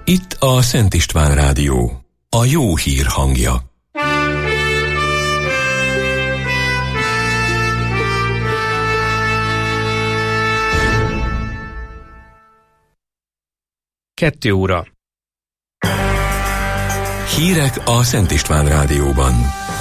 Itt a Szent István Rádió, a jó hír hangja. Kettő óra. Hírek a Szent István Rádióban.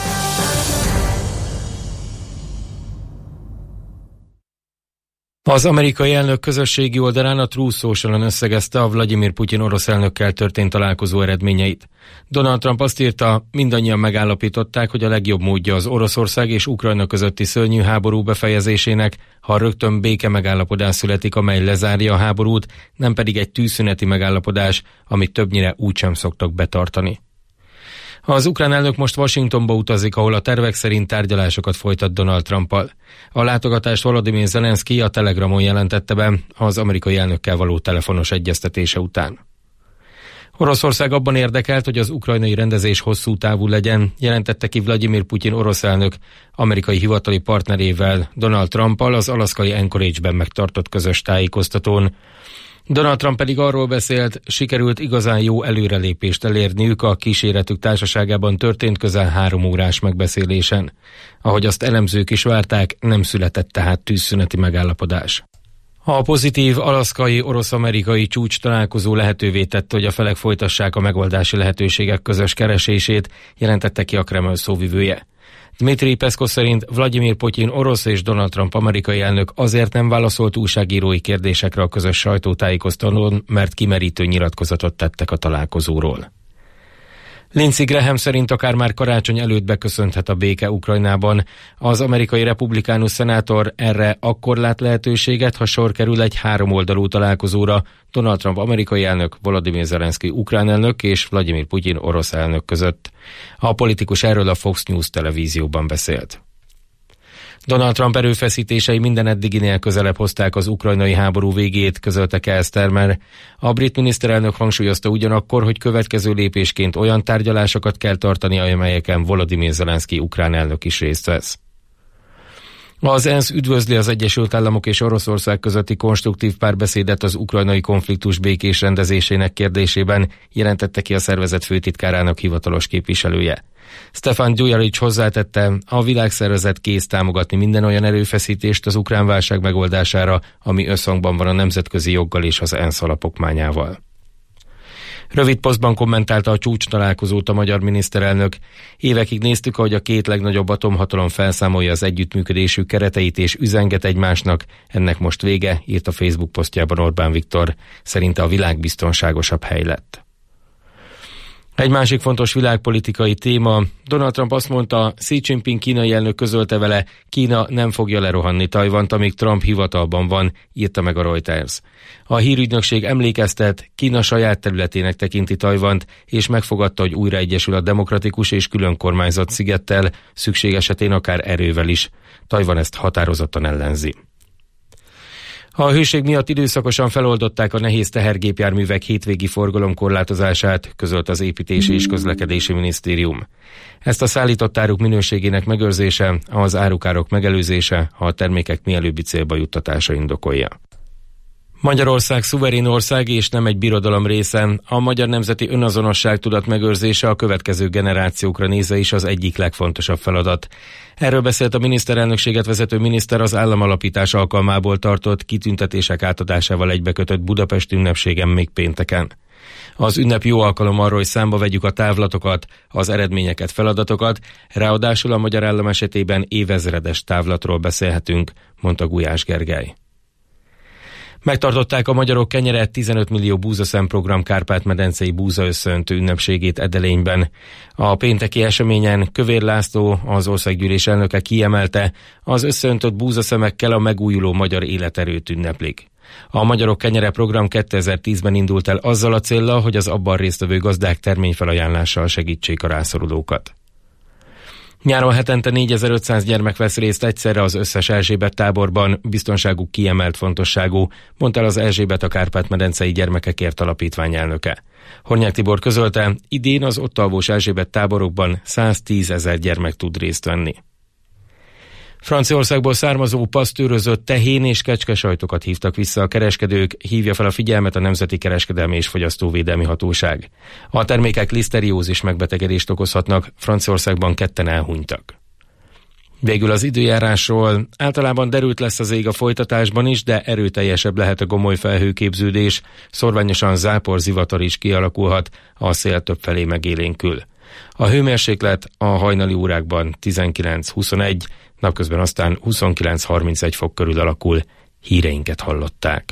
Az amerikai elnök közösségi oldalán a Truth Social-on összegezte a Vladimir Putyin orosz elnökkel történt találkozó eredményeit. Donald Trump azt írta, mindannyian megállapították, hogy a legjobb módja az Oroszország és Ukrajna közötti szörnyű háború befejezésének, ha rögtön béke megállapodás születik, amely lezárja a háborút, nem pedig egy tűzszüneti megállapodás, amit többnyire úgysem szoktak betartani. Az ukrán elnök most Washingtonba utazik, ahol a tervek szerint tárgyalásokat folytat Donald Trumpal. A látogatást Volodymyr Zelenszky a Telegramon jelentette be az amerikai elnökkel való telefonos egyeztetése után. Oroszország abban érdekelt, hogy az ukrajnai rendezés hosszú távú legyen, jelentette ki Vladimir Putyin orosz elnök amerikai hivatali partnerével, Donald Trumpal az alaszkai Anchorage-ben megtartott közös tájékoztatón. Donald Trump pedig arról beszélt, sikerült igazán jó előrelépést elérniük a kíséretük társaságában történt közel 3 órás megbeszélésen. Ahogy azt elemzők is várták, nem született tehát tűzszüneti megállapodás. A pozitív alaszkai orosz-amerikai csúcs találkozó lehetővé tette, hogy a felek folytassák a megoldási lehetőségek közös keresését, jelentette ki a Kreml szóvivője. Dmitry Peszkov szerint Vladimir Putyin orosz és Donald Trump amerikai elnök azért nem válaszolt újságírói kérdésekre a közös sajtótájékoztatón, mert kimerítő nyilatkozatot tettek a találkozóról. Lindsey Graham szerint akár már karácsony előtt beköszönthet a béke Ukrajnában. Az amerikai republikánus szenátor erre akkor lát lehetőséget, ha sor kerül egy 3-oldalú találkozóra Donald Trump amerikai elnök, Volodymyr Zelenszky ukrán elnök és Vladimir Putyin orosz elnök között. A politikus erről a Fox News televízióban beszélt. Donald Trump erőfeszítései minden eddiginél közelebb hozták az ukrajnai háború végét, közölte Keir Starmer. A brit miniszterelnök hangsúlyozta ugyanakkor, hogy következő lépésként olyan tárgyalásokat kell tartani, amelyeken Volodymyr Zelenszky ukrán elnök is részt vesz. Az ENSZ üdvözli az Egyesült Államok és Oroszország közötti konstruktív párbeszédet az ukrajnai konfliktus békés rendezésének kérdésében, jelentette ki a szervezet főtitkárának hivatalos képviselője. Stefan Dujarric hozzátette, a világszervezet kész támogatni minden olyan erőfeszítést az ukrán válság megoldására, ami összhangban van a nemzetközi joggal és az ENSZ alapokmányával. Rövid posztban kommentálta a csúcs találkozót a magyar miniszterelnök. Évekig néztük, ahogy a két legnagyobb atomhatalom felszámolja az együttműködésük kereteit és üzenget egymásnak. Ennek most vége, írt a Facebook posztjában Orbán Viktor. Szerinte a világ biztonságosabb hely lett. Egy másik fontos világpolitikai téma. Donald Trump azt mondta, Xi Jinping kínai elnök közölte vele, Kína nem fogja lerohanni Tajvant, amíg Trump hivatalban van, írta meg a Reuters. A hírügynökség emlékeztet, Kína saját területének tekinti Tajvant, és megfogadta, hogy újra egyesül a demokratikus és külön kormányzat szigettel, szükség esetén akár erővel is. Tajvan ezt határozottan ellenzi. A hőség miatt időszakosan feloldották a nehéz tehergépjárművek hétvégi forgalomkorlátozását, közölt az Építési és Közlekedési Minisztérium. Ezt a szállított áruk minőségének megőrzése, az árukárok megelőzése, a termékek mielőbbi célba juttatása indokolja. Magyarország szuverén ország és nem egy birodalom része. A magyar nemzeti önazonosság tudat megőrzése a következő generációkra nézve is az egyik legfontosabb feladat. Erről beszélt a miniszterelnökséget vezető miniszter az államalapítás alkalmából tartott kitüntetések átadásával egybekötött Budapest ünnepségen még pénteken. Az ünnep jó alkalom arra, hogy számba vegyük a távlatokat, az eredményeket, feladatokat, ráadásul a magyar állam esetében évezredes távlatról beszélhetünk, mondta Gulyás Gergely. Megtartották a magyarok kenyere 15 millió búzaszem program Kárpát-medencei búzaösszöntő ünnepségét Edelényben. A pénteki eseményen Kövér László, az országgyűlés elnöke kiemelte, az összeöntött búzaszemekkel a megújuló magyar életerőt ünneplik. A Magyarok Kenyere program 2010-ben indult el azzal a céllal, hogy az abban résztvevő gazdák terményfelajánlással segítsék a rászorulókat. Nyáron hetente 4500 gyermek vesz részt egyszerre az összes Erzsébet táborban, biztonságuk kiemelt fontosságú, mondta el az Erzsébet a Kárpát-medencei Gyermekekért Alapítvány elnöke. Hornyák Tibor közölte, idén az ott alvós Erzsébet táborokban 110 000 gyermek tud részt venni. Franciaországból származó pasztőrözött tehén és kecskesajtokat hívtak vissza a kereskedők, hívja fel a figyelmet a Nemzeti Kereskedelmi és Fogyasztóvédelmi Hatóság. A termékek liszteriózis megbetegedést okozhatnak, Franciaországban 2 elhunytak. Végül az időjárásról. Általában derült lesz az ég a folytatásban is, de erőteljesebb lehet a gomoly felhőképződés, szorványosan zápor, zivatar is kialakulhat, a szél többfelé megélénkül. A hőmérséklet a hajnali órákban 19-21, napközben aztán 29-31 fok körül alakul. Híreinket hallották.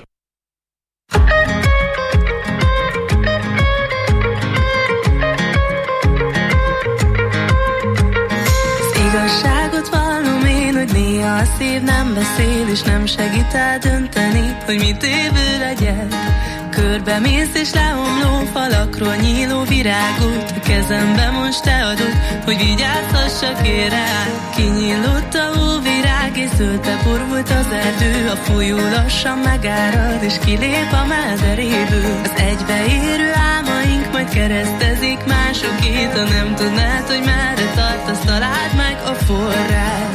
Igazságot vallom én, hogy néha a szív nem beszél, és nem segít eldönteni, hogy mit évő legyek. Körbe mész és leomló falakról nyíló virágot a kezembe most te adod, hogy vigyázhassak én rá. Kinyílott a hóvirág és zöldbe borult az erdő, a folyó lassan megárad és kilép a mederéből. Az egybeérő álmaink majd keresztezik másokét, ha nem tudnád, hogy merre tartasz, találd meg a forrás.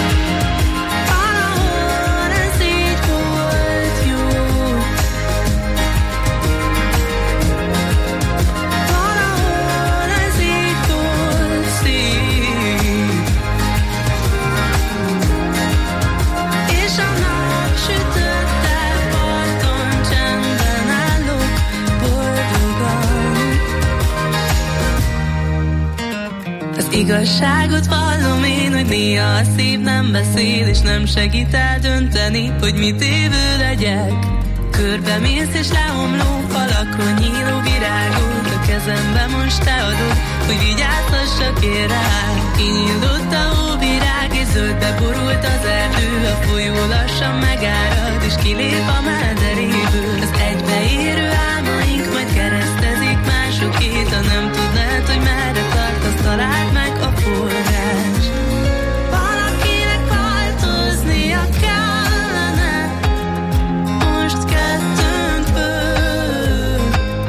Igazságot vallom én, hogy néha a szív nem beszél, és nem segít eldönteni, hogy mit évő legyek. Körbe mész és leomló falakról nyíló virágot a kezembe most te adod, hogy vigyázhassak én rá. Kinyílott a hóvirág és zöldbe borult az erdő, a folyó lassan megárad és kilép a mederéből. Az egybeérő álmaink majd keresztezik másokét, ha nem tudnád, hogy merre tartasz, találd meg a forrás. Valakinek változnia kellene most kettőnkből.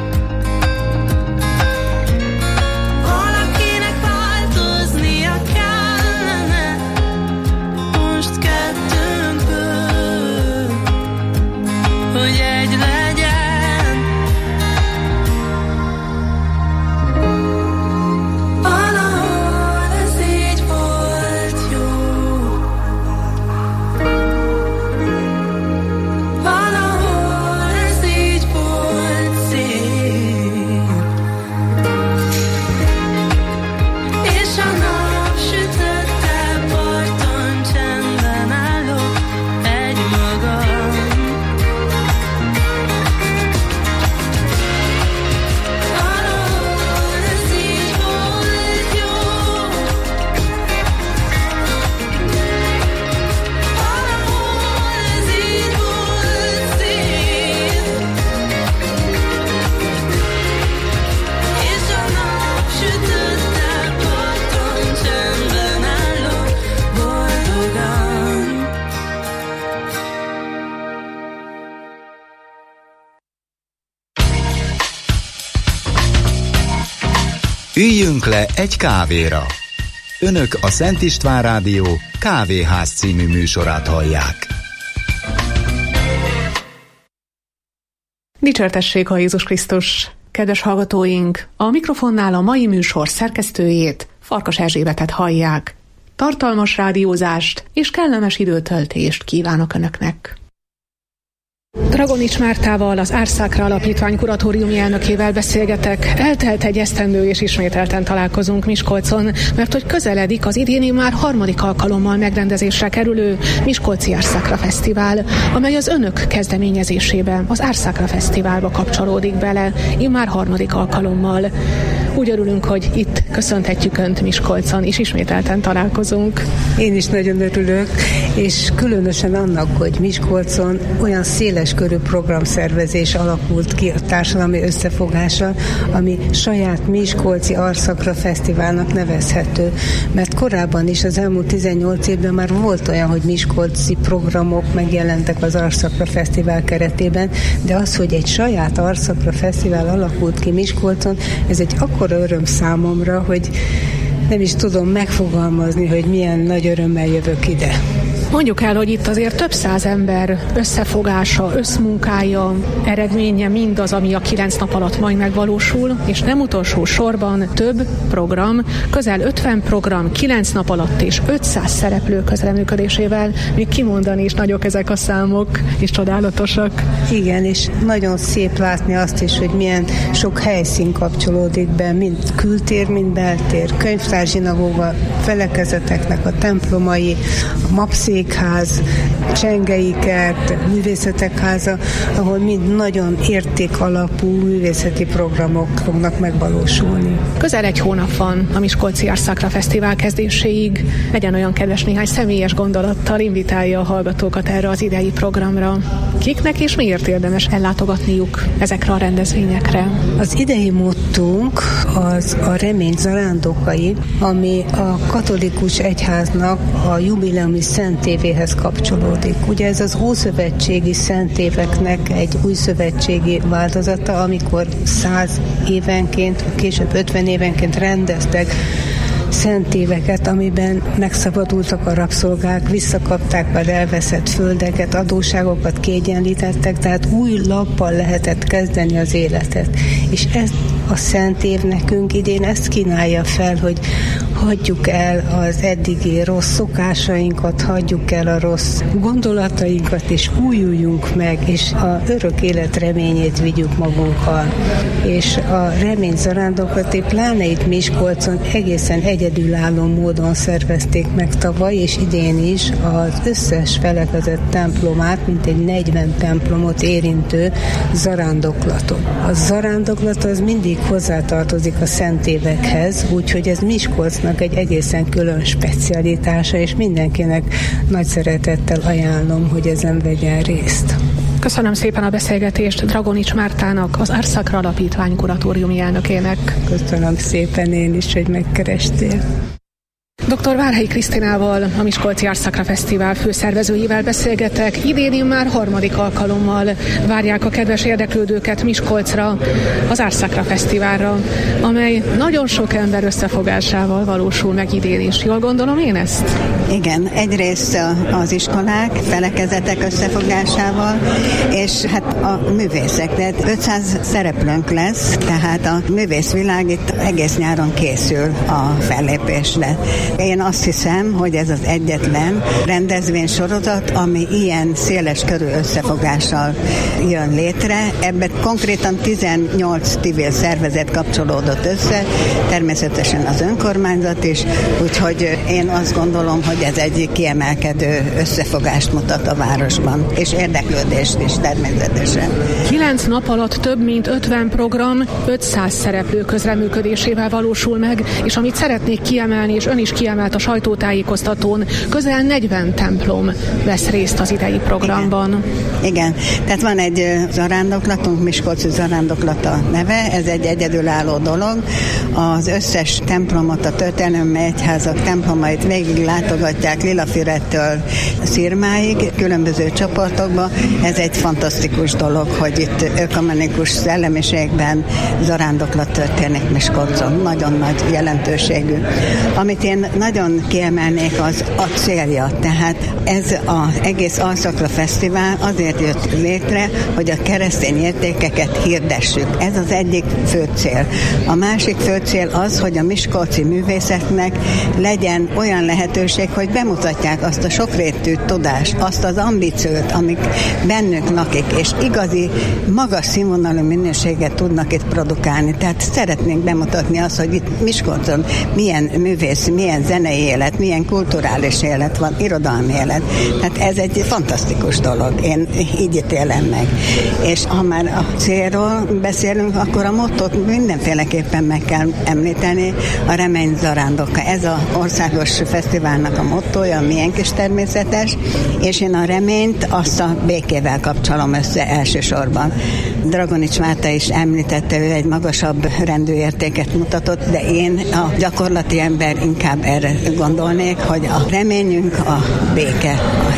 Valakinek változnia kellene most kettőnkből, hogy egy legyen. Üljünk le egy kávéra. Önök a Szent István Rádió Kávéház című műsorát hallják. Dicsértessék a Jézus Krisztus! Kedves hallgatóink, a mikrofonnál a mai műsor szerkesztőjét, Farkas Erzsébetet hallják. Tartalmas rádiózást és kellemes időtöltést kívánok Önöknek! Dragonics Mártával, az Ars Sacra Alapítvány kuratóriumi elnökével beszélgetek. Eltelt egy esztendő, és ismételten találkozunk Miskolcon, mert hogy közeledik az idéni már 3. alkalommal megrendezésre kerülő Miskolci Ars Sacra Fesztivál, amely az önök kezdeményezésében, az Ars Sacra Fesztiválba kapcsolódik bele, immár 3. alkalommal. Úgy örülünk, hogy itt köszönhetjük Önt Miskolcon, és ismételten találkozunk. Én is nagyon örülök, és különösen annak, hogy Miskolcon olyan széleskörű programszervezés alakult ki a társadalmi összefogással, ami saját Miskolci Ars Sacra Fesztiválnak nevezhető. Mert korábban is, az elmúlt 18 évben már volt olyan, hogy miskolci programok megjelentek az Ars Sacra Fesztivál keretében, de az, hogy egy saját Ars Sacra Fesztivál alakult ki Miskolcon, ez egy akkora öröm számomra, hogy nem is tudom megfogalmazni, hogy milyen nagy örömmel jövök ide. Mondjuk el, hogy itt azért több száz ember összefogása, összmunkája, eredménye mindaz, ami a 9 nap alatt majd megvalósul, és nem utolsó sorban több program, közel 50 program, 9 nap alatt és 500 szereplő közreműködésével, még kimondani is nagyok ezek a számok, és csodálatosak. Igen, és nagyon szép látni azt is, hogy milyen sok helyszín kapcsolódik be, mind kültér, mind beltér, könyvtár, zsinagóga, felekezeteknek a templomai, a mapszékház, Csengei kert, művészetek háza, ahol mind nagyon értékalapú művészeti programok fognak megvalósulni. Közel egy hónap van a Miskolci Ars Sacra Fesztivál kezdéséig. Legyen olyan kedves, néhány személyes gondolattal invitálja a hallgatókat erre az idei programra. Kiknek és miért érdemes ellátogatniuk ezekre a rendezvényekre? Az idei mottónk az a remény zarándokai, ami a katolikus egyháznak a jubileumi szentévéhez kapcsolódik. Ugye ez az ószövetségi szentéveknek egy új szövetségi változata, amikor 100 évenként, később 50 évenként rendeztek szentéveket, amiben megszabadultak a rabszolgák, visszakapták már elveszett földeket, adósságokat kiegyenlítettek, tehát új lappal lehetett kezdeni az életet. És ez a szent év nekünk idén ezt kínálja fel, hogy hagyjuk el az eddigi rossz szokásainkat, hagyjuk el a rossz gondolatainkat, és újuljunk meg, és a örök élet reményét vigyük magunkkal. És a remény zarándokat pláne itt Miskolcon egészen egyedülálló módon szervezték meg tavaly, és idén is az összes felekezett templomát, mint egy 40 templomot érintő zarándoklatot. A zarándoklat az mindig hozzátartozik a szentévekhez, úgyhogy ez Miskolcnak egy egészen külön specialitása, és mindenkinek nagy szeretettel ajánlom, hogy ezen vegyen részt. Köszönöm szépen a beszélgetést Dragonics Mártának, az Ars Sacra Alapítvány kuratóriumi elnökének. Köszönöm szépen én is, hogy megkerestél. Dr. Várhelyi Krisztinával, a Miskolci Ars Sacra Fesztivál főszervezőjével beszélgetek. Idén már harmadik alkalommal várják a kedves érdeklődőket Miskolcra, az Ars Sacra Fesztiválra, amely nagyon sok ember összefogásával valósul meg idén is. Jól gondolom én ezt? Igen, egyrészt az iskolák, felekezetek összefogásával, és hát a művészek. Tehát 500 szereplőnk lesz, tehát a művészvilág itt egész nyáron készül a fellépésre. Én azt hiszem, hogy ez az egyetlen rendezvénysorozat, ami ilyen széles körű összefogással jön létre. Ebben konkrétan 18 civil szervezet kapcsolódott össze, természetesen az önkormányzat is, úgyhogy én azt gondolom, hogy ez egy kiemelkedő összefogást mutat a városban, és érdeklődést is természetesen. 9 nap alatt több mint 50 program 500 szereplő közreműködésével valósul meg, és amit szeretnék kiemelni, és ön is kiemelt a sajtótájékoztatón, közel 40 templom vesz részt az idei programban. Igen. Tehát van egy zarándoklatunk, Miskolci zarándoklata neve, ez egy egyedülálló dolog. Az összes templomot, a történelmi egyházak templomait végig látogatják Lilafüredtől Szirmáig, különböző csoportokba. Ez egy fantasztikus dolog, hogy itt ökumenikus szellemiségben zarándoklat történik Miskolcon. Nagyon nagy jelentőségű. Amit én nagyon kiemelnék, az a célja. Tehát ez az egész Ars Sacra Fesztivál azért jött létre, hogy a keresztény értékeket hirdessük. Ez az egyik fő cél. A másik fő cél az, hogy a miskolci művészetnek legyen olyan lehetőség, hogy bemutatják azt a sokrétű tudást, azt az ambíciót, amik bennük lakik, és igazi, magas színvonalú minőséget tudnak itt produkálni. Tehát szeretnénk bemutatni azt, hogy itt Miskolcon milyen művész, milyen zenei élet, milyen kulturális élet van, irodalmi élet. Tehát ez egy fantasztikus dolog. Én így ítélem meg. És ha már a célról beszélünk, akkor a mottót mindenféleképpen meg kell említeni, a remény zarándoka. Ez az országos fesztiválnak a mottója, milyen kis természetes, és én a reményt azt a békével kapcsolom össze elsősorban. Dragonics Márta is említette, ő egy magasabb rendű értéket mutatott, de én a gyakorlati ember inkább erre gondolnék, hogy a reményünk a béke,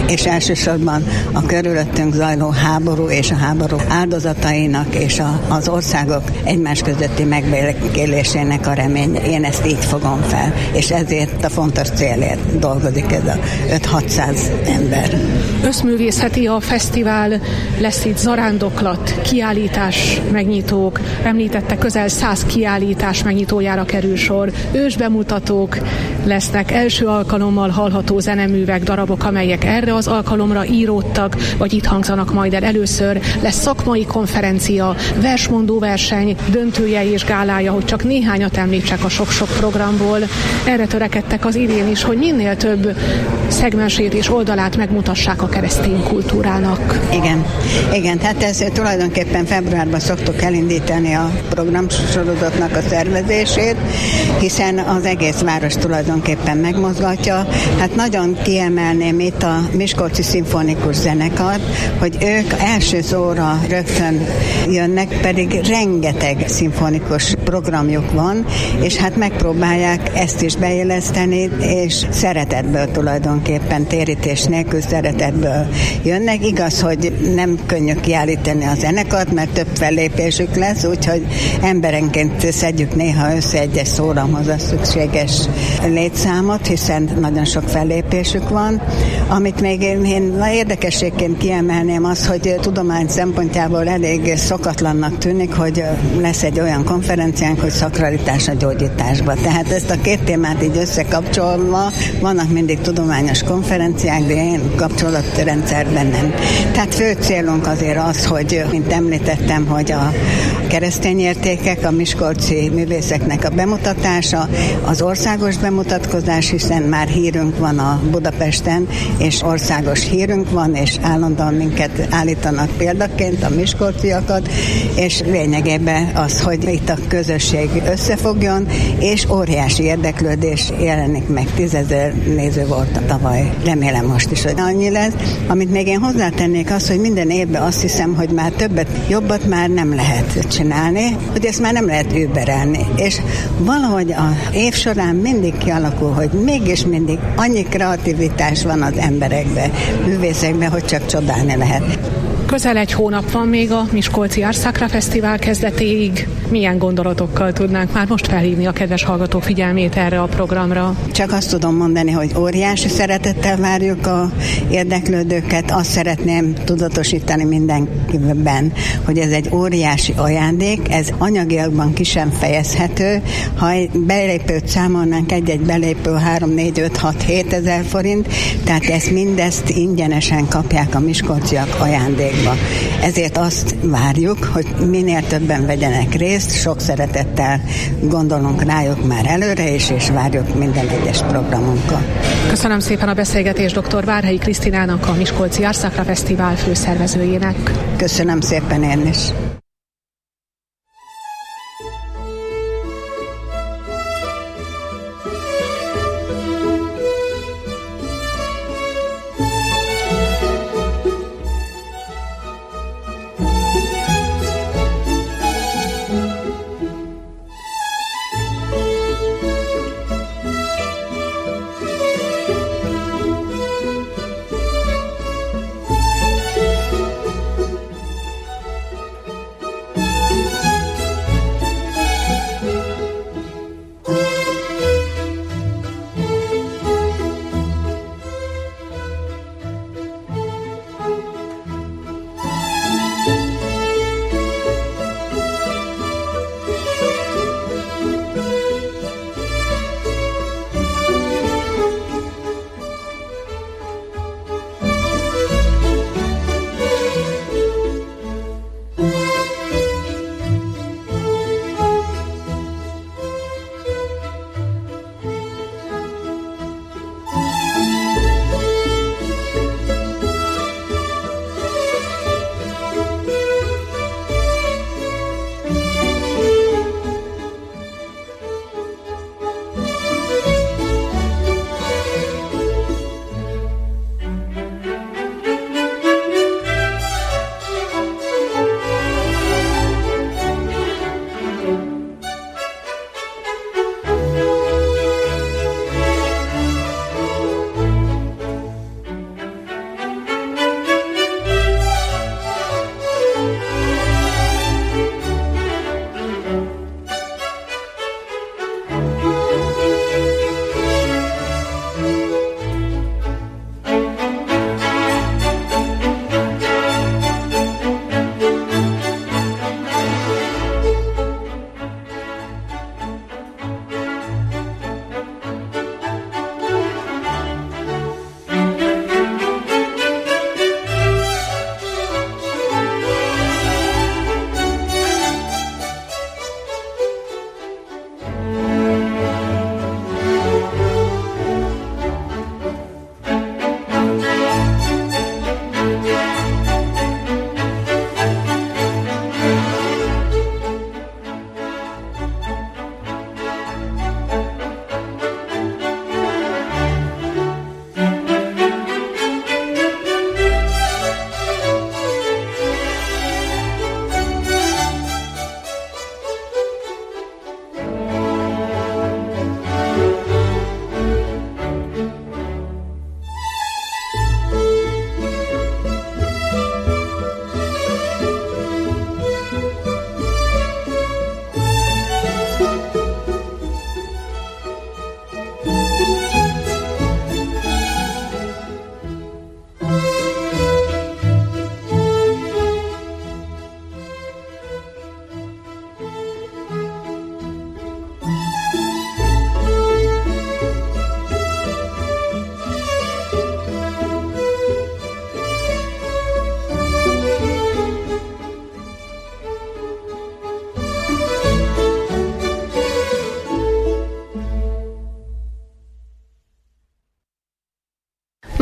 és elsősorban a körülöttünk zajló háború és a háború áldozatainak és az országok egymás közötti megbékélésének a reménye. Én ezt így fogom fel, és ezért a fontos célért dolgozik ez a 5-600 ember. Összművészeti a fesztivál, lesz itt zarándoklat, kiállítás, megnyitók, említette közel 100 kiállítás megnyitójára kerül sor, ősbemutatók lesznek, első alkalommal hallható zeneművek, darabok, amelyek erre az alkalomra íródtak, vagy itt hangzanak majd el először, lesz szakmai konferencia, versmondó verseny, döntője és gálája, hogy csak néhányat említsek a sok-sok programból. Erre törekedtek az idén is, hogy minél több szegmensét és oldalát megmutassák a keresztény kultúrának. Igen, hát ez tulajdonképpen februárban szoktuk elindítani a programsorozatnak a szervezését, hiszen az egész város tulajdonképpen megmozgatja. Hát nagyon kiemelném itt a Miskolci Szimfonikus Zenekart, hogy ők első szóra rögtön jönnek, pedig rengeteg szimfonikus programjuk van, és hát megpróbálják ezt is beilleszteni, és szeretetből tulajdonképpen, térítés nélkül szeretetből jönnek. Igaz, hogy nem könnyű kiállítani a zenekart, mert több fellépésük lesz, úgyhogy emberenként szedjük néha össze egyes szóramhoz a szükséges létszámot, hiszen nagyon sok fellépésük van. Amit még én érdekességként kiemelném az, hogy tudomány szempontjából elég szokatlannak tűnik, hogy lesz egy olyan konferenciánk, hogy szakralitás a gyógyításba. Tehát ezt a két témát így összekapcsolva, vannak mindig tudományos konferenciák, de én kapcsolatrendszerben nem. Tehát fő célunk azért az, hogy, mint említettem, hogy a keresztény értékek, a miskolci művészeknek a bemutatása, az országos bemutatkozás, hiszen már hírünk van a Budapesten, és országos hírünk van, és állandóan minket állítanak példaként, a miskolciakat, és lényegében az, hogy itt a közösség összefogjon, és óriási érdeklődés jelenik meg. 10 000 néző volt a tavaly. Remélem most is, hogy annyi lesz. Amit még én hozzátennék az, hogy minden évben azt hiszem, hogy már többet, jobbat már nem lehet csinálni, hogy ezt már nem lehet überelni. És valahogy a év során mindig kialakul, hogy mégis mindig annyi kreativitás van az emberekben, művészekben, hogy csak csodálni lehet. Közel egy hónap van még a Miskolci Ars Sacra Fesztivál kezdetéig. Milyen gondolatokkal tudnánk már most felhívni a kedves hallgatók figyelmét erre a programra? Csak azt tudom mondani, hogy óriási szeretettel várjuk a érdeklődőket. Azt szeretném tudatosítani mindenkiben, hogy ez egy óriási ajándék, ez anyagiakban ki sem fejezhető. Ha egy belépőt számolnánk, egy belépő 3, 4, 5, 6, 7 ezer forint, tehát ezt mindezt ingyenesen kapják a miskolciak ajándékba. Ezért azt várjuk, hogy minél többen vegyenek részt, sok szeretettel gondolunk rájuk már előre is, és várjuk minden egyes programunkat. Köszönöm szépen a beszélgetést dr. Várhelyi Krisztinának, a Miskolci Ars Sacra Fesztivál főszervezőjének. Köszönöm szépen én is.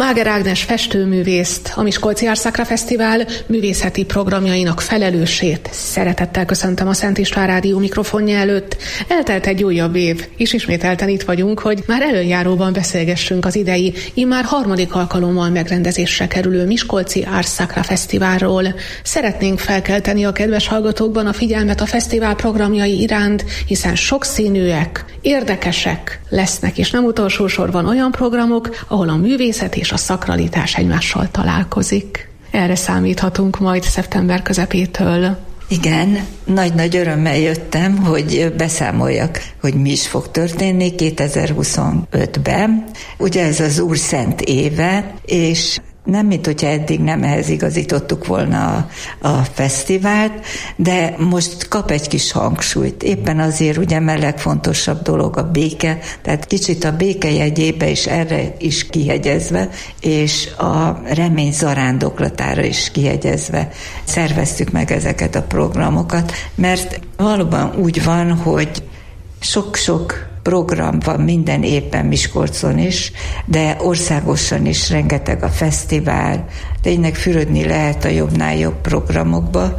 Máger Ágnes festőművészt, a Miskolci Art Sacra Fesztivál művészeti programjainak felelősét szeretettel köszöntöm a Szent István Rádió mikrofonja előtt. Eltelt egy újabb év, és ismételten itt vagyunk, hogy már előjáróban beszélgessünk az idei, immár harmadik alkalommal megrendezésre kerülő Miskolci Art Sacra Fesztiválról. Szeretnénk felkelteni a kedves hallgatókban a figyelmet a fesztivál programjai iránt, hiszen sokszínűek, érdekesek lesznek, és nem utolsó sorban olyan programok, ahol a művészet és a szakralitás egymással találkozik. Erre számíthatunk majd szeptember közepétől. Igen, nagy-nagy örömmel jöttem, hogy beszámoljak, hogy mi is fog történni 2025-ben. Ugye ez az Úr Szent éve, és nem, mint hogyha eddig nem ehhez igazítottuk volna a fesztivált, de most kap egy kis hangsúlyt. Éppen azért, ugye, mert legfontosabb dolog a béke, tehát kicsit a béke jegyébe is erre is kihegyezve, és a remény zarándoklatára is kihegyezve szerveztük meg ezeket a programokat, mert valóban úgy van, hogy sok-sok program van minden évben Miskolcon is, de országosan is rengeteg a fesztivál. Tényleg fürödni lehet a jobbnál jobb programokba,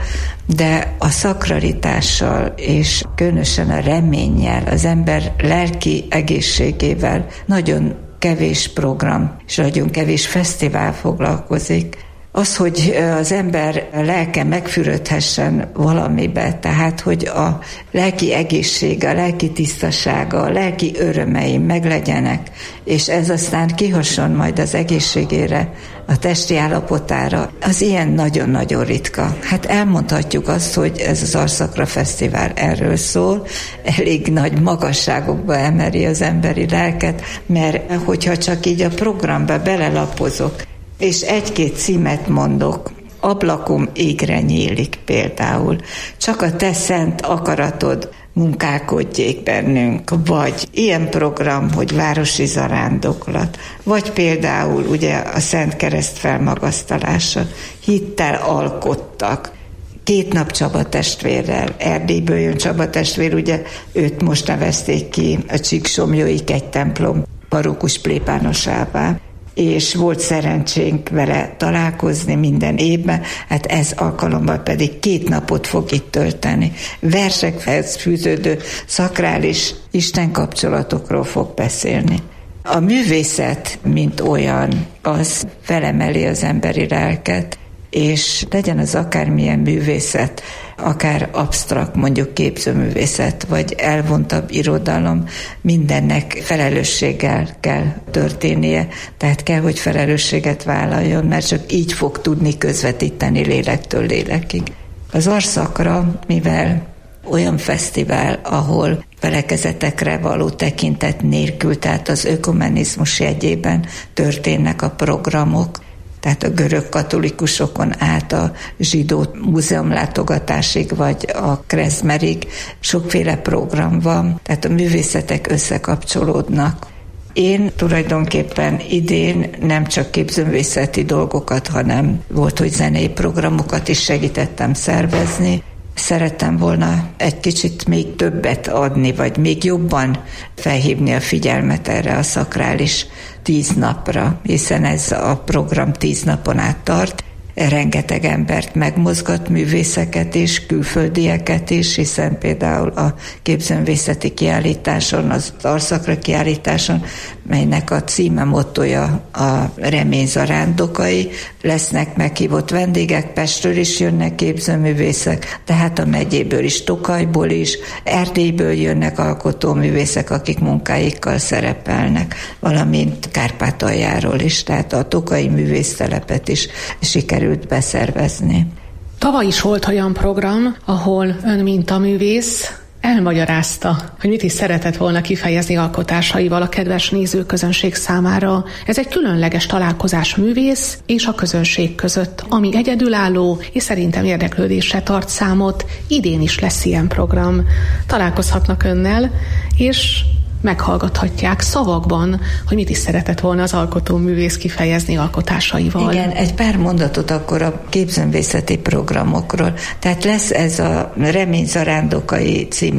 de a szakralitással és különösen a reménnyel, az ember lelki egészségével nagyon kevés program és nagyon kevés fesztivál foglalkozik. Az, hogy az ember lelke megfürödhessen valamibe, tehát, hogy a lelki egészsége, a lelki tisztasága, a lelki örömei meglegyenek, és ez aztán kihasson majd az egészségére, a testi állapotára, az ilyen nagyon-nagyon ritka. Hát elmondhatjuk azt, hogy ez az Art Sacra Fesztivál erről szól, elég nagy magasságokba emeli az emberi lelket, mert hogyha csak így a programba belelapozok, és egy-két címet mondok, ablakom égre nyílik például, csak a te szent akaratod munkálkodjék bennünk, vagy ilyen program, hogy városi zarándoklat, vagy például ugye a Szent Kereszt felmagasztalása, hittel alkottak, 2 nap Csaba testvérrel, Erdélyből jön Csaba testvér, ugye őt most nevezték ki a Csíksomlyói Kegytemplom parókus plébánosává, és volt szerencsénk vele találkozni minden évben, hát ez alkalommal pedig 2 napot fog itt tölteni. Versekhez fűződő szakrális istenkapcsolatokról fog beszélni. A művészet, mint olyan, az felemeli az emberi lelket, és legyen az akármilyen művészet, akár absztrakt, mondjuk képzőművészet, vagy elvontabb irodalom, mindennek felelősséggel kell történnie, tehát kell, hogy felelősséget vállaljon, mert csak így fog tudni közvetíteni lélektől lélekig. Az Art Sacra, mivel olyan fesztivál, ahol felekezetekre való tekintet nélkül, tehát az ökumenizmus jegyében történnek a programok, tehát a görög katolikusokon át a zsidó múzeumlátogatásig, vagy a krezmerig sokféle program van, tehát a művészetek összekapcsolódnak. Én tulajdonképpen idén nem csak képzőművészeti dolgokat, hanem volt, hogy zenei programokat is segítettem szervezni. Szerettem volna egy kicsit még többet adni, vagy még jobban felhívni a figyelmet erre a szakrális 10 napra, hiszen ez a program 10 napon át tart. Rengeteg embert megmozgat, művészeket is, külföldieket is, hiszen például a képzőművészeti kiállításon, az Art Sacra kiállításon, melynek a címe, mottoja a remény zarándokai, lesznek meghívott vendégek, Pestről is jönnek képzőművészek, tehát a megyéből is, Tokajból is, Erdélyből jönnek alkotóművészek, akik munkáikkal szerepelnek, valamint Kárpátaljáról is, tehát a tokaji művésztelepet is sikerült beszervezni. Tavaly is volt olyan program, ahol ön, mint a művész, elmagyarázta, hogy mit is szeretett volna kifejezni alkotásaival a kedves nézőközönség számára. Ez egy különleges találkozás művész és a közönség között, ami egyedülálló és szerintem érdeklődésre tart számot. Idén is lesz ilyen program. Találkozhatnak önnel, és meghallgathatják szavakban, hogy mit is szeretett volna az alkotóművész kifejezni alkotásaival. Igen, egy pár mondatot akkor a képzőművészeti programokról. Tehát lesz ez a Remény zarándokai című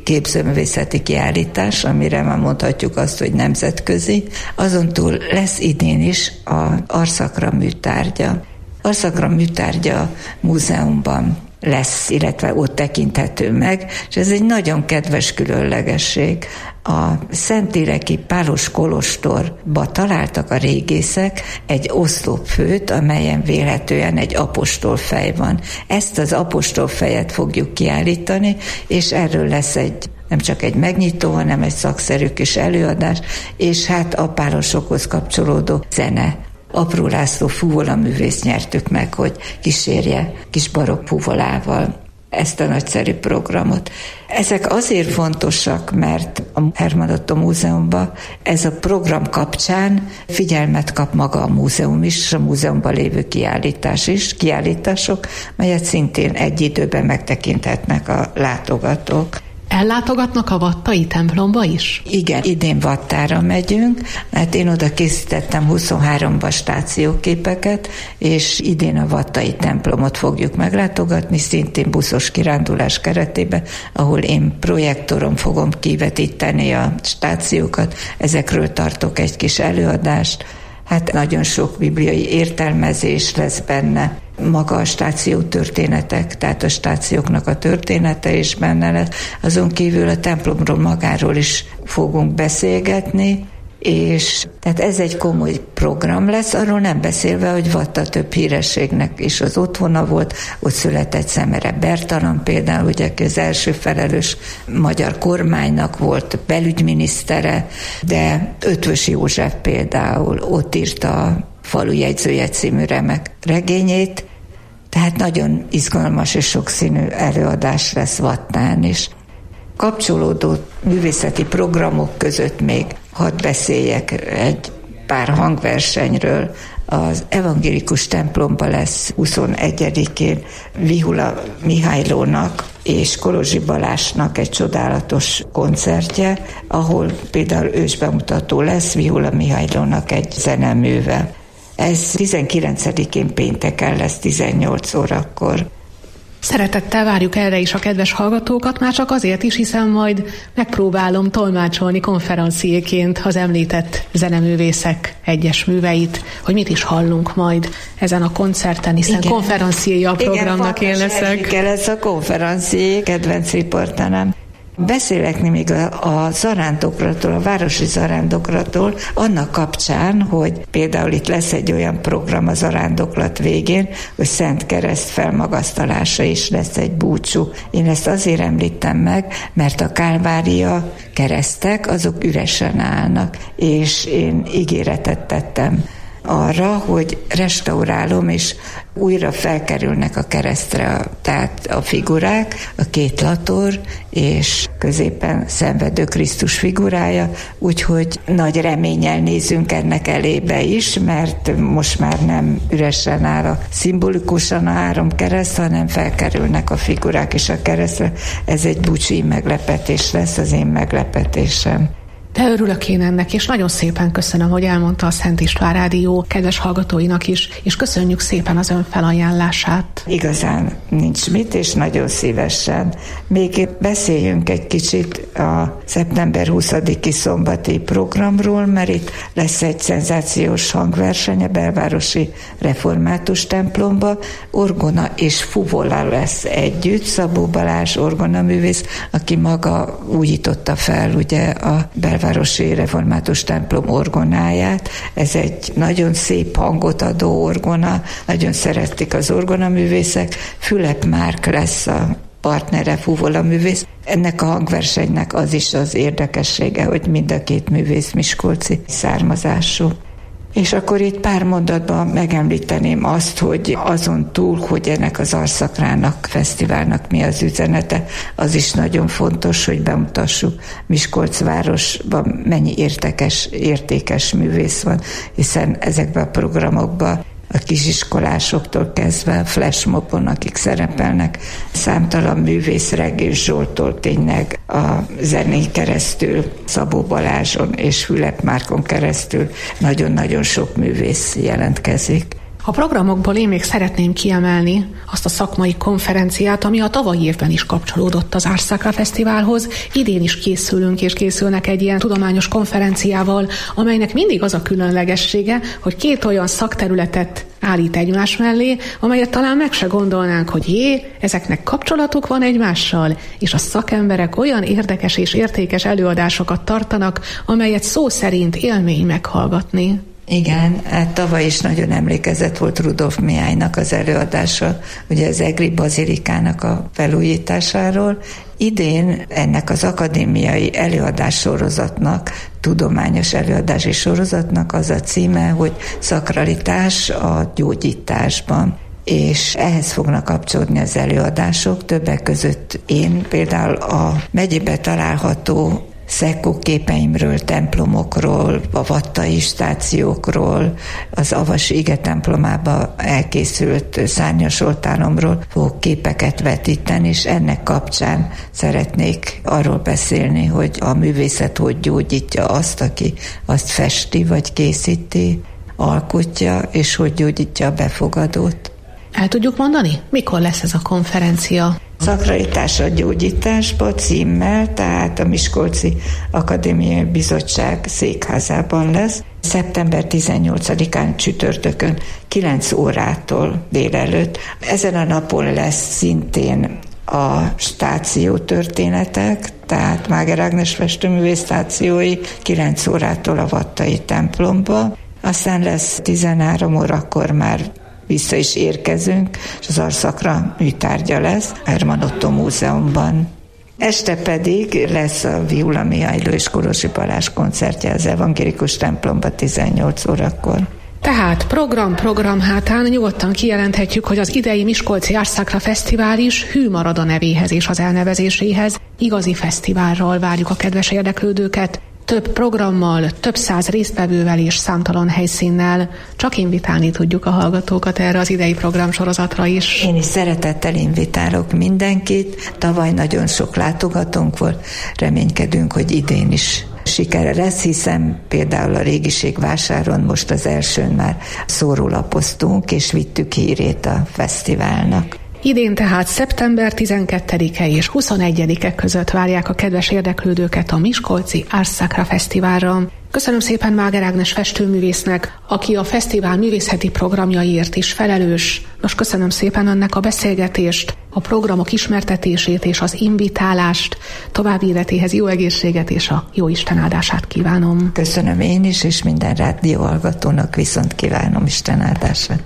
képzőművészeti kiállítás, amire már mondhatjuk azt, hogy nemzetközi. Azon túl lesz idén is a Arszakra műtárgya. Arszakra műtárgya múzeumban lesz, illetve ott tekinthető meg, és ez egy nagyon kedves különlegesség. A Szentéleki Pálos kolostorba találtak a régészek egy oszlopfőt, amelyen vélhetően egy apostolfej van. Ezt az apostolfejet fogjuk kiállítani, és erről lesz nem csak egy megnyitó, hanem egy szakszerű kis előadás, és hát a pálosokhoz kapcsolódó zene. Apró László fuvolaművész nyertük meg, hogy kísérje kis barokk fuvolával ezt a nagyszerű programot. Ezek azért fontosak, mert a Herman Ottó Múzeumban ez a program kapcsán figyelmet kap maga a múzeum is, a múzeumban lévő kiállítások, melyet szintén egy időben megtekinthetnek a látogatók. Ellátogatnak a vattai templomba is? Igen, idén Vattára megyünk, mert én oda készítettem 23 stációképeket, és idén a vattai templomot fogjuk meglátogatni, szintén buszos kirándulás keretében, ahol én projektoron fogom kivetíteni a stációkat, ezekről tartok egy kis előadást. Hát nagyon sok bibliai értelmezés lesz benne, maga a stáció történetek, tehát a stációknak a története is benne lesz. Azon kívül a templomról magáról is fogunk beszélgetni, és tehát ez egy komoly program lesz, arról nem beszélve, hogy Vatta több hírességnek is az otthona volt, ott született Szemere Bertalan például, ugye az első felelős magyar kormánynak volt belügyminisztere, de Ötvös József például ott írta a Falujegyzője című remek regényét, tehát nagyon izgalmas és sokszínű előadás lesz Vattán is. Kapcsolódó művészeti programok között még hadd beszéljek egy pár hangversenyről. Az evangélikus templomban lesz 21-én Vihula Mihálylónak és Kolozsi Balázsnak egy csodálatos koncertje, ahol például ősbemutató lesz Vihula Mihálylónak egy zeneműve. Ez 19-én pénteken lesz 18 órakor. Szeretettel várjuk erre is a kedves hallgatókat, már csak azért is, hiszen majd megpróbálom tolmácsolni konferenciéként az említett zeneművészek egyes műveit, hogy mit is hallunk majd ezen a koncerten, hiszen konferenciéja a programnak én leszek. Igen, ez a konferencié, kedvenc riportánám. Beszélek még a zarándoklatról, a városi zarándoklatról, annak kapcsán, hogy például itt lesz egy olyan program a zarándoklat végén, hogy Szent Kereszt felmagasztalása is lesz egy búcsú. Én ezt azért említem meg, mert a Kálvária keresztek, azok üresen állnak, és én ígéretet tettem arra, hogy restaurálom, és újra felkerülnek a keresztre, tehát a figurák, a két lator, és középen szenvedő Krisztus figurája, úgyhogy nagy reménnyel nézünk ennek elébe is, mert most már nem üresen áll szimbolikusan a 3 kereszt, hanem felkerülnek a figurák is a keresztre. Ez egy búcsúi meglepetés lesz, az én meglepetésem. De örülök én ennek, és nagyon szépen köszönöm, hogy elmondta a Szent István Rádió kedves hallgatóinak is, és köszönjük szépen az ön felajánlását. Igazán nincs mit, és nagyon szívesen. Még beszéljünk egy kicsit a szeptember 20-i szombati programról, mert itt lesz egy szenzációs hangverseny a belvárosi református templomba. Orgona és fuvola lesz együtt, Szabó Balázs orgonaművész, aki maga újította fel ugye a belvárosi református templom orgonáját. Ez egy nagyon szép hangot adó orgona, nagyon szeretik az orgonaművészek. Fülep Márk lesz a partnere, fuvolaművész. Ennek a hangversenynek az is az érdekessége, hogy mind a két művész miskolci származású. És akkor itt pár mondatban megemlíteném azt, hogy azon túl, hogy ennek az Arszakrának fesztiválnak mi az üzenete, az is nagyon fontos, hogy bemutassuk Miskolcvárosban mennyi értékes művész van, hiszen ezekben a programokban a kisiskolásoktól kezdve a flashmobon, akik szerepelnek, számtalan művész Regés Zsolttól tényleg a zenén keresztül, Szabó Balázson és Fülep Márkon keresztül nagyon-nagyon sok művész jelentkezik. A programokból én még szeretném kiemelni azt a szakmai konferenciát, ami a tavalyi évben is kapcsolódott az Ars Sacra Fesztiválhoz. Idén is készülünk és készülnek egy ilyen tudományos konferenciával, amelynek mindig az a különlegessége, hogy két olyan szakterületet állít egymás mellé, amelyet talán meg se gondolnánk, hogy ezeknek kapcsolatuk van egymással, és a szakemberek olyan érdekes és értékes előadásokat tartanak, amelyet szó szerint élmény meghallgatni. Igen, hát tavaly is nagyon emlékezett volt Rudolf Mihálynak az előadása, ugye az Egri bazilikának a felújításáról. Idén ennek az akadémiai előadássorozatnak, tudományos előadási sorozatnak az a címe, hogy szakralitás a gyógyításban. És ehhez fognak kapcsolódni az előadások, többek között én például a megyébe található Szekkó képeimről, templomokról, a vattai stációkról, az Avas Ige templomába elkészült szárnyas oltáromról fogok képeket vetíteni, és ennek kapcsán szeretnék arról beszélni, hogy a művészet hogy gyógyítja azt, aki azt festi, vagy készíti, alkotja, és hogy gyógyítja a befogadót. El tudjuk mondani, mikor lesz ez a konferencia? Szakralitás a gyógyításba címmel, tehát a Miskolci Akadémiai Bizottság székházában lesz. Szeptember 18-án csütörtökön 9 órától délelőtt. Ezen a napon lesz szintén a stáció történetek, tehát Máger Ágnes festőművész stációi 9 órától a vattai templomba. Aztán lesz 13 órakor már vissza is érkezünk, és az Ars Sacra műtárgya lesz a Herman Otto Múzeumban. Este pedig lesz a Vihula Mihályló és Kolosi Balázs koncertje az evangélikus templomba 18 órakor. Tehát program hátán nyugodtan kijelenthetjük, hogy az idei Miskolci Ars Sacra Fesztivál is hű marad a nevéhez és az elnevezéséhez. Igazi fesztiválról várjuk a kedves érdeklődőket. Több programmal, több száz résztvevővel és számtalan helyszínnel. Csak invitálni tudjuk a hallgatókat erre az idei programsorozatra is. Én is szeretettel invitálok mindenkit. Tavaly nagyon sok látogatónk volt. Reménykedünk, hogy idén is sikere lesz, hiszen például a Régiségvásáron most az elsőn már szórólapoztunk, és vittük hírét a fesztiválnak. Idén tehát szeptember 12-e és 21-e között várják a kedves érdeklődőket a Miskolci Ars Sacra Fesztiválra. Köszönöm szépen Máger Ágnes festőművésznek, aki a fesztivál művészeti programjaiért is felelős. Most köszönöm szépen önnek a beszélgetést, a programok ismertetését és az invitálást. További életéhez jó egészséget és a jó Isten áldását kívánom. Köszönöm én is, és minden rádióhallgatónak viszont kívánom Isten áldását.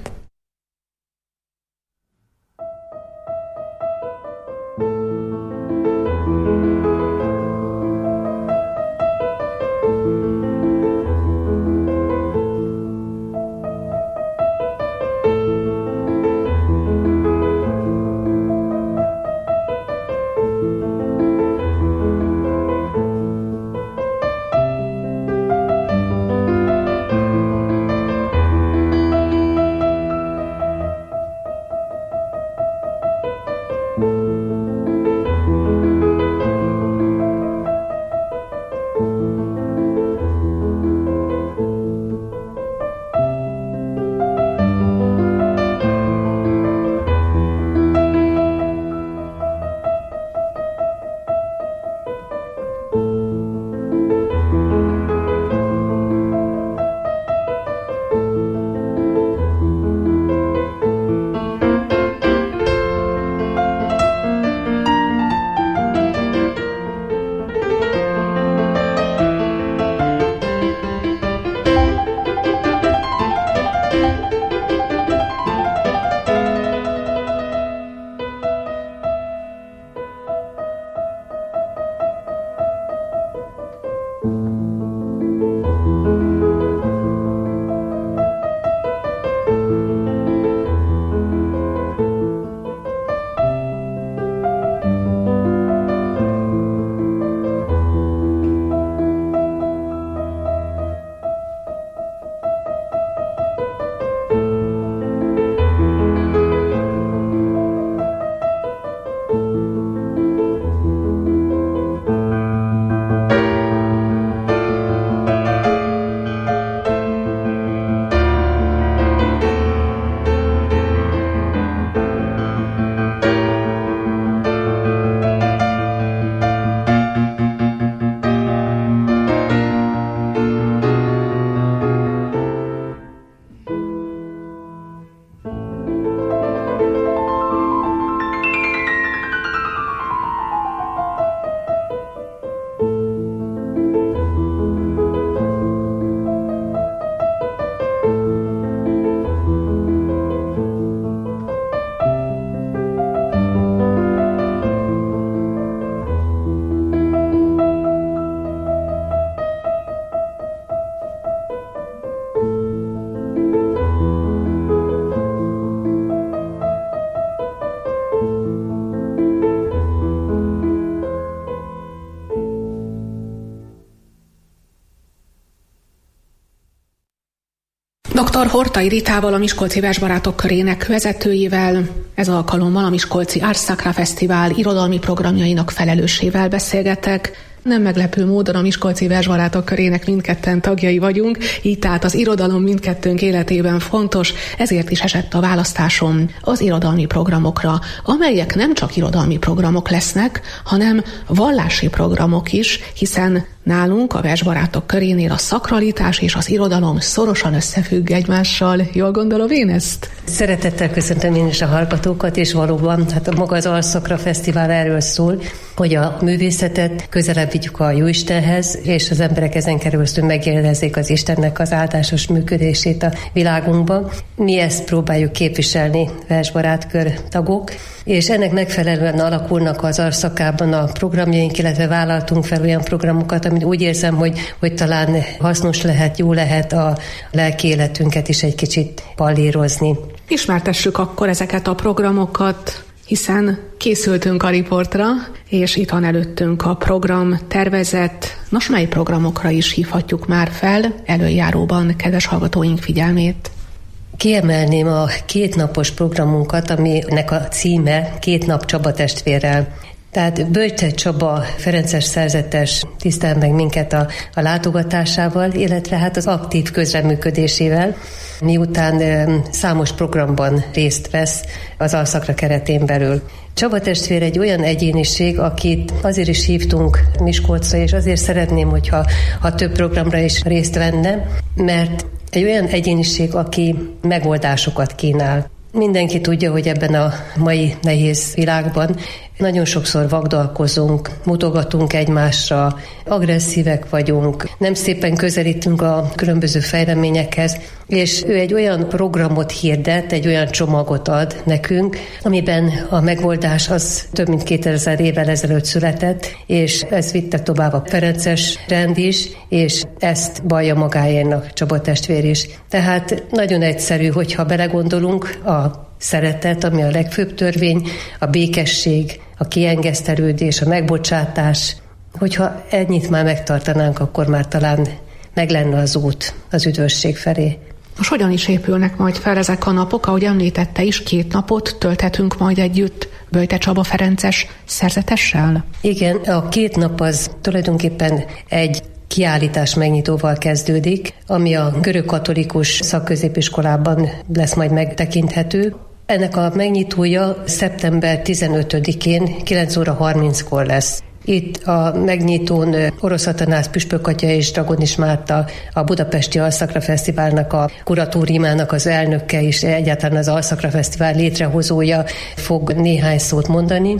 Dr. Hortai Ritával, a Miskolci Versbarátok Körének vezetőjével, ez alkalommal a Miskolci Ars Sacra Fesztivál irodalmi programjainak felelősével beszélgetek. Nem meglepő módon a Miskolci Versbarátok Körének mindketten tagjai vagyunk, így tehát az irodalom mindkettőnk életében fontos, ezért is esett a választásom az irodalmi programokra, amelyek nem csak irodalmi programok lesznek, hanem vallási programok is, hiszen nálunk a Versbarátok Körénél a szakralitás és az irodalom szorosan összefügg egymással. Jól gondolom én ezt? Szeretettel köszöntöm én is a hallgatókat, és valóban maga az Ars Sacra Fesztivál erről szól, hogy a művészetet közelebb vigyük a Jóistenhez, és az emberek ezen keresztül megjelezzék az Istennek az áldásos működését a világunkban. Mi ezt próbáljuk képviselni, Versbarátkör tagok, és ennek megfelelően alakulnak az Ars Sacrában a programjaink, illetve vállaltunk fel olyan programokat, amit úgy érzem, hogy talán hasznos lehet, jó lehet a lelki életünket is egy kicsit pallírozni. Ismertessük akkor ezeket a programokat, hiszen készültünk a riportra, és itt van előttünk a program tervezet. Nos, mely programokra is hívhatjuk már fel előjáróban kedves hallgatóink figyelmét? Kiemelném a 2 napos programunkat, aminek a címe 2 nap Csaba testvérrel. Tehát Böjte Csaba ferences szerzetes tisztel meg minket a látogatásával, illetve az aktív közreműködésével, miután számos programban részt vesz az Ars Sacra keretén belül. Csaba testvér egy olyan egyéniség, akit azért is hívtunk Miskolcra, és azért szeretném, hogyha több programra is részt venne, mert egy olyan egyéniség, aki megoldásokat kínál. Mindenki tudja, hogy ebben a mai nehéz világban nagyon sokszor vagdalkozunk, mutogatunk egymásra, agresszívek vagyunk, nem szépen közelítünk a különböző fejleményekhez, és ő egy olyan programot hirdet, egy olyan csomagot ad nekünk, amiben a megoldás az több mint 2000 évvel ezelőtt született, és ez vitte tovább a ferences rend is, és ezt vallja magáénak Csaba testvér is. Tehát nagyon egyszerű, hogyha belegondolunk, a szeretet, ami a legfőbb törvény, a békesség, a kiengesztelődés, a megbocsátás. Hogyha ennyit már megtartanánk, akkor már talán meg lenne az út az üdvösség felé. Most hogyan is épülnek majd fel ezek a napok? Ahogy említette is, 2 napot tölthetünk majd együtt Böjte Csaba ferences szerzetessel? Igen, a 2 nap az tulajdonképpen egy kiállítás megnyitóval kezdődik, ami a görögkatolikus szakközépiskolában lesz majd megtekinthető. Ennek a megnyitója szeptember 15-én 9 óra 30-kor lesz. Itt a megnyitón Orosz Atanász püspökatya és Dragonis Márta, a Budapesti Ars Sacra Fesztiválnak a kuratóriumának az elnöke és egyáltalán az Ars Sacra Fesztivál létrehozója fog néhány szót mondani,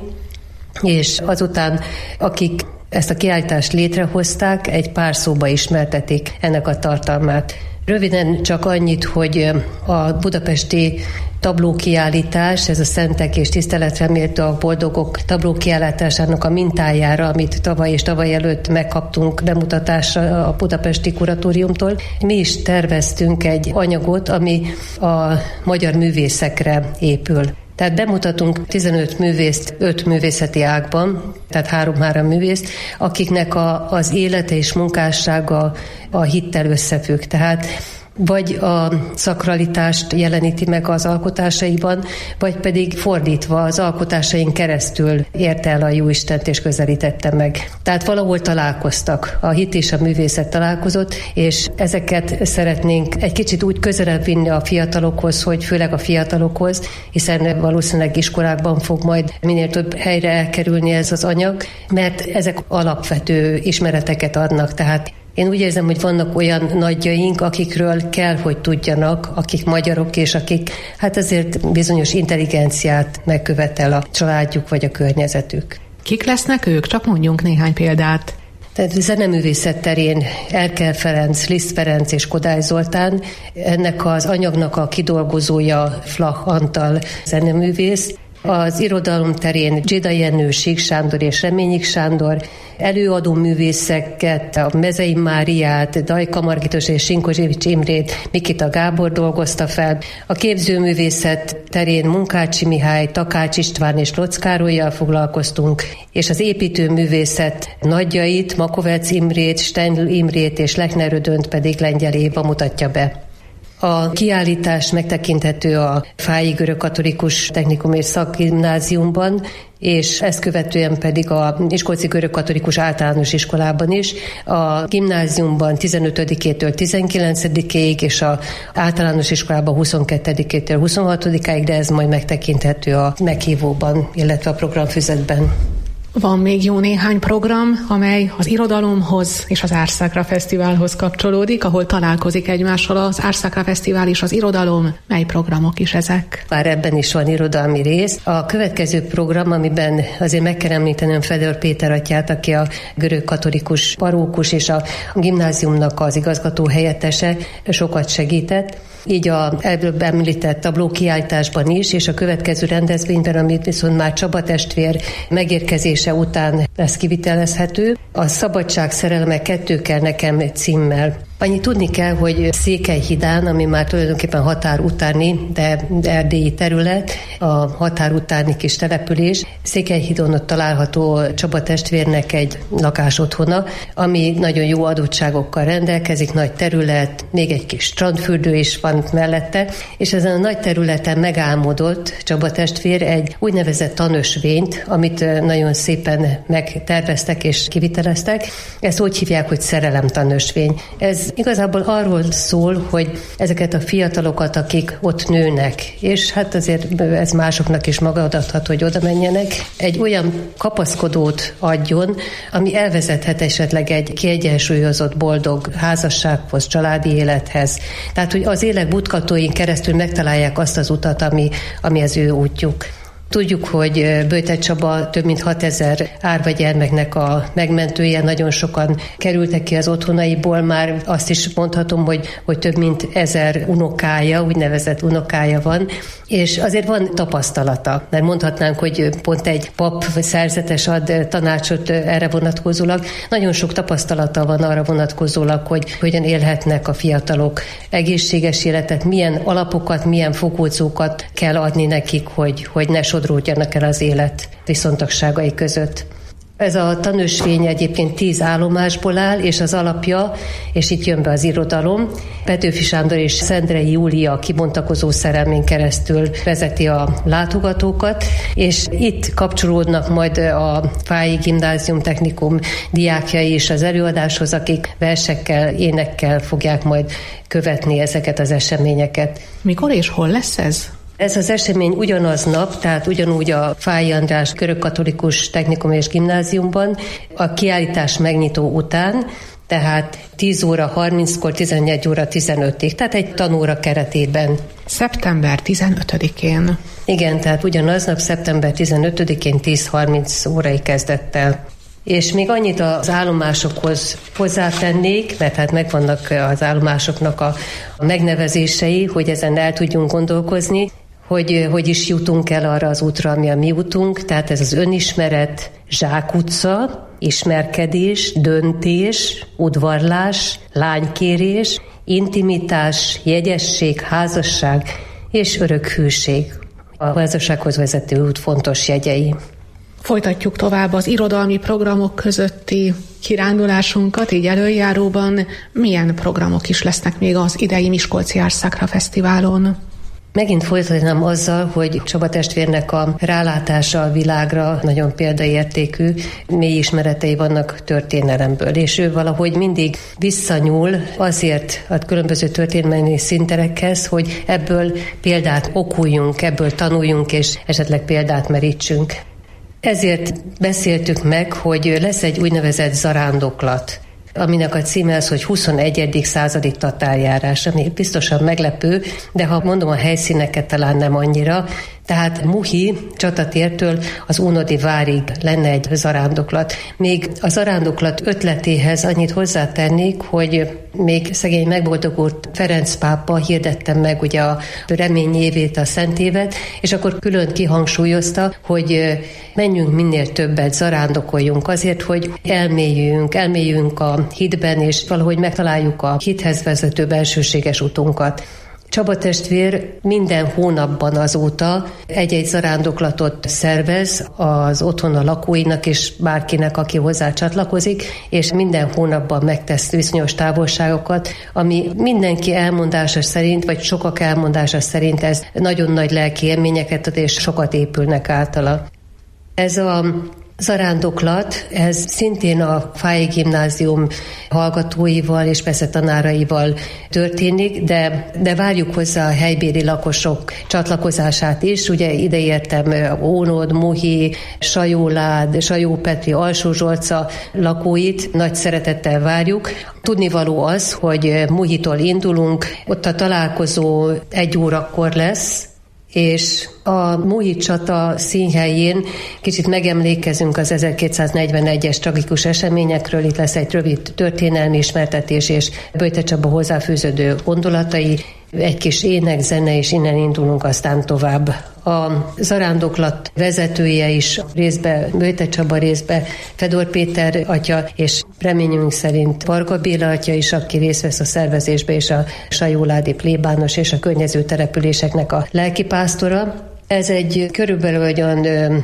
és azután akik ezt a kiállítást létrehozták, egy pár szóba ismertetik ennek a tartalmát. Röviden csak annyit, hogy a budapesti tablókiállítás, ez a Szentek és tiszteletre méltóak boldogok tablókiállításának a mintájára, amit tavaly és tavaly előtt megkaptunk bemutatásra a budapesti kuratóriumtól. Mi is terveztünk egy anyagot, ami a magyar művészekre épül. Tehát bemutatunk 15 művészt 5 művészeti ágban, tehát 3 művészt, akiknek az élete és munkássága a hittel összefügg. Tehát vagy a szakralitást jeleníti meg az alkotásaiban, vagy pedig fordítva az alkotásain keresztül érte el a Jóistent és közelítette meg. Tehát valahol találkoztak, a hit és a művészet találkozott, és ezeket szeretnénk egy kicsit úgy közelebb vinni a fiatalokhoz, hogy főleg a fiatalokhoz, hiszen valószínűleg iskolákban fog majd minél több helyre elkerülni ez az anyag, mert ezek alapvető ismereteket adnak, tehát én úgy érzem, hogy vannak olyan nagyjaink, akikről kell, hogy tudjanak, akik magyarok, és akik azért bizonyos intelligenciát megkövetel a családjuk vagy a környezetük. Kik lesznek ők? Csak mondjunk néhány példát. Tehát zeneművészet terén Erkel Ferenc, Liszt Ferenc és Kodály Zoltán, ennek az anyagnak a kidolgozója Flach Antal zeneművész, az irodalom terén Dzsida Jenő, Sík Sándor és Reményik Sándor, előadó művészeket, a Mezei Máriát, Dajka Margitos és Sinkozsévics Imrét Mikita Gábor dolgozta fel. A képzőművészet terén Munkácsi Mihály, Takács István és Locz Károllyal foglalkoztunk, és az építőművészet nagyjait, Makovec Imrét, Steinl Imrét és Lechner Ödönt pedig Lengyel Éva mutatja be. A kiállítás megtekinthető a Fályi Görögkatolikus Technikum és Szakgimnáziumban, és ezt követően pedig a Miskolci Görögkatolikus Általános Iskolában is, a gimnáziumban 15-től 19-ig, és az általános iskolában 22-től 26-ig, de ez majd megtekinthető a meghívóban, illetve a programfüzetben. Van még jó néhány program, amely az irodalomhoz és az Árszakra Fesztiválhoz kapcsolódik, ahol találkozik egymással az Árszakra Fesztivál és az irodalom. Mely programok is ezek? Már ebben is van irodalmi rész. A következő program, amiben azért meg kell említenem Fedor Péter atyát, aki a görögkatolikus parókus és a gimnáziumnak az igazgató helyettese, sokat segített. Így a előbb említett tablókiállításban is, és a következő rendezvényben, amit viszont már Csaba testvér megérkezése után lesz kivitelezhető, a Szabadság szerelme 2 kell nekem címmel. Annyit tudni kell, hogy Székelyhidán, ami már tulajdonképpen határ utáni, de erdélyi terület, a határ utáni kis település, Székelyhidon ott található Csaba testvérnek egy lakásotthona, ami nagyon jó adottságokkal rendelkezik, nagy terület, még egy kis strandfürdő is van mellette, és ezen a nagy területen megálmodott Csaba testvér egy úgynevezett tanösvényt, amit nagyon szépen megterveztek és kiviteleztek. Ezt úgy hívják, hogy szerelemtanösvény. Ez igazából arról szól, hogy ezeket a fiatalokat, akik ott nőnek, és hát azért ez másoknak is maga adathat, hogy oda menjenek, egy olyan kapaszkodót adjon, ami elvezethet esetleg egy kiegyensúlyozott, boldog házassághoz, családi élethez. Tehát, hogy az élet butkatóin keresztül megtalálják azt az utat, ami az ő útjuk. Tudjuk, hogy Böjtett Csaba több mint 6000 árva gyermeknek a megmentője, nagyon sokan kerültek ki az otthonaiból, már azt is mondhatom, hogy több mint 1000 unokája, úgynevezett unokája van, és azért van tapasztalata, mert mondhatnánk, hogy pont egy pap szerzetes ad tanácsot erre vonatkozólag. Nagyon sok tapasztalata van arra vonatkozólag, hogy hogyan élhetnek a fiatalok egészséges életet, milyen alapokat, milyen fogódzókat kell adni nekik, hogy ne sodródjanak el az élet viszontagságai között. Ez a tanösvény egyébként 10 állomásból áll, és az alapja, és itt jön be az irodalom, Petőfi Sándor és Szendrei Júlia kibontakozó szerelmén keresztül vezeti a látogatókat, és itt kapcsolódnak majd a Fályi Gimnázium Technikum diákjai is az előadáshoz, akik versekkel, énekkel fogják majd követni ezeket az eseményeket. Mikor és hol lesz ez? Ez az esemény ugyanaznap, tehát ugyanúgy a Fályi András Görögkatolikus Technikum és Gimnáziumban, a kiállítás megnyitó után, tehát 10 óra 30-kor, 14 óra 15-ig, tehát egy tanóra keretében. Szeptember 15-én. Igen, tehát ugyanaznap, szeptember 15-én 10:30 órai kezdettel. És még annyit az állomásokhoz hozzátennék, mert hát megvannak az állomásoknak a megnevezései, hogy ezen el tudjunk gondolkozni, hogy is jutunk el arra az útra, ami a mi útunk, tehát ez az önismeret, zsákutca, ismerkedés, döntés, udvarlás, lánykérés, intimitás, jegyesség, házasság és örök hűség. A házassághoz vezető út fontos jegyei. Folytatjuk tovább az irodalmi programok közötti kirándulásunkat, így előjáróban. Milyen programok is lesznek még az idei Miskolci Árszakra Fesztiválon? Megint folytatnám azzal, hogy Csaba testvérnek a rálátása a világra nagyon példaértékű, mély ismeretei vannak történelemből, és ő valahogy mindig visszanyúl azért a különböző történelmi szinterekhez, hogy ebből példát okuljunk, ebből tanuljunk, és esetleg példát merítsünk. Ezért beszéltük meg, hogy lesz egy úgynevezett zarándoklat, aminek a címe az, hogy 21. századi tatárjárás, ami biztosan meglepő, de ha mondom a helyszíneket, talán nem annyira. Tehát Muhi csatatértől az Ónodi várig lenne egy zarándoklat. Még a zarándoklat ötletéhez annyit hozzátennék, hogy még szegény megboldogult Ferenc pápa hirdette meg ugye a remény évét, a szent évet, és akkor külön kihangsúlyozta, hogy menjünk minél többet, zarándokoljunk azért, hogy elmélyüljünk a hitben, és valahogy megtaláljuk a hithez vezető belsőséges utunkat. Csaba testvér minden hónapban azóta egy-egy zarándoklatot szervez az otthona lakóinak és bárkinek, aki hozzá csatlakozik, és minden hónapban megtesz bizonyos távolságokat, ami mindenki elmondása szerint, vagy sokak elmondása szerint ez nagyon nagy lelki élményeket ad, és sokat épülnek általa. Ez a zarándoklat, ez szintén a Fáy Gimnázium hallgatóival és persze tanáraival történik, de várjuk hozzá a helybéli lakosok csatlakozását is. Ugye ide értem Ónod, Muhi, Sajólád, Sajópetri, Alsó-Zsolca lakóit nagy szeretettel várjuk. Tudnivaló az, hogy Muhitól indulunk, ott a találkozó 1 órakor lesz, és a Muhi csata színhelyén kicsit megemlékezünk az 1241-es tragikus eseményekről. Itt lesz egy rövid történelmi ismertetés és Böjte Csaba hozzáfűződő gondolatai, egy kis ének, zene, és innen indulunk aztán tovább. A zarándoklat vezetője is részbe Böjte Csaba, részbe Fedor Péter atya, és reményünk szerint Varga Béla atya is, aki részt vesz a szervezésbe, és a sajóládi plébános és a környező településeknek a lelkipásztora. Ez egy körülbelül olyan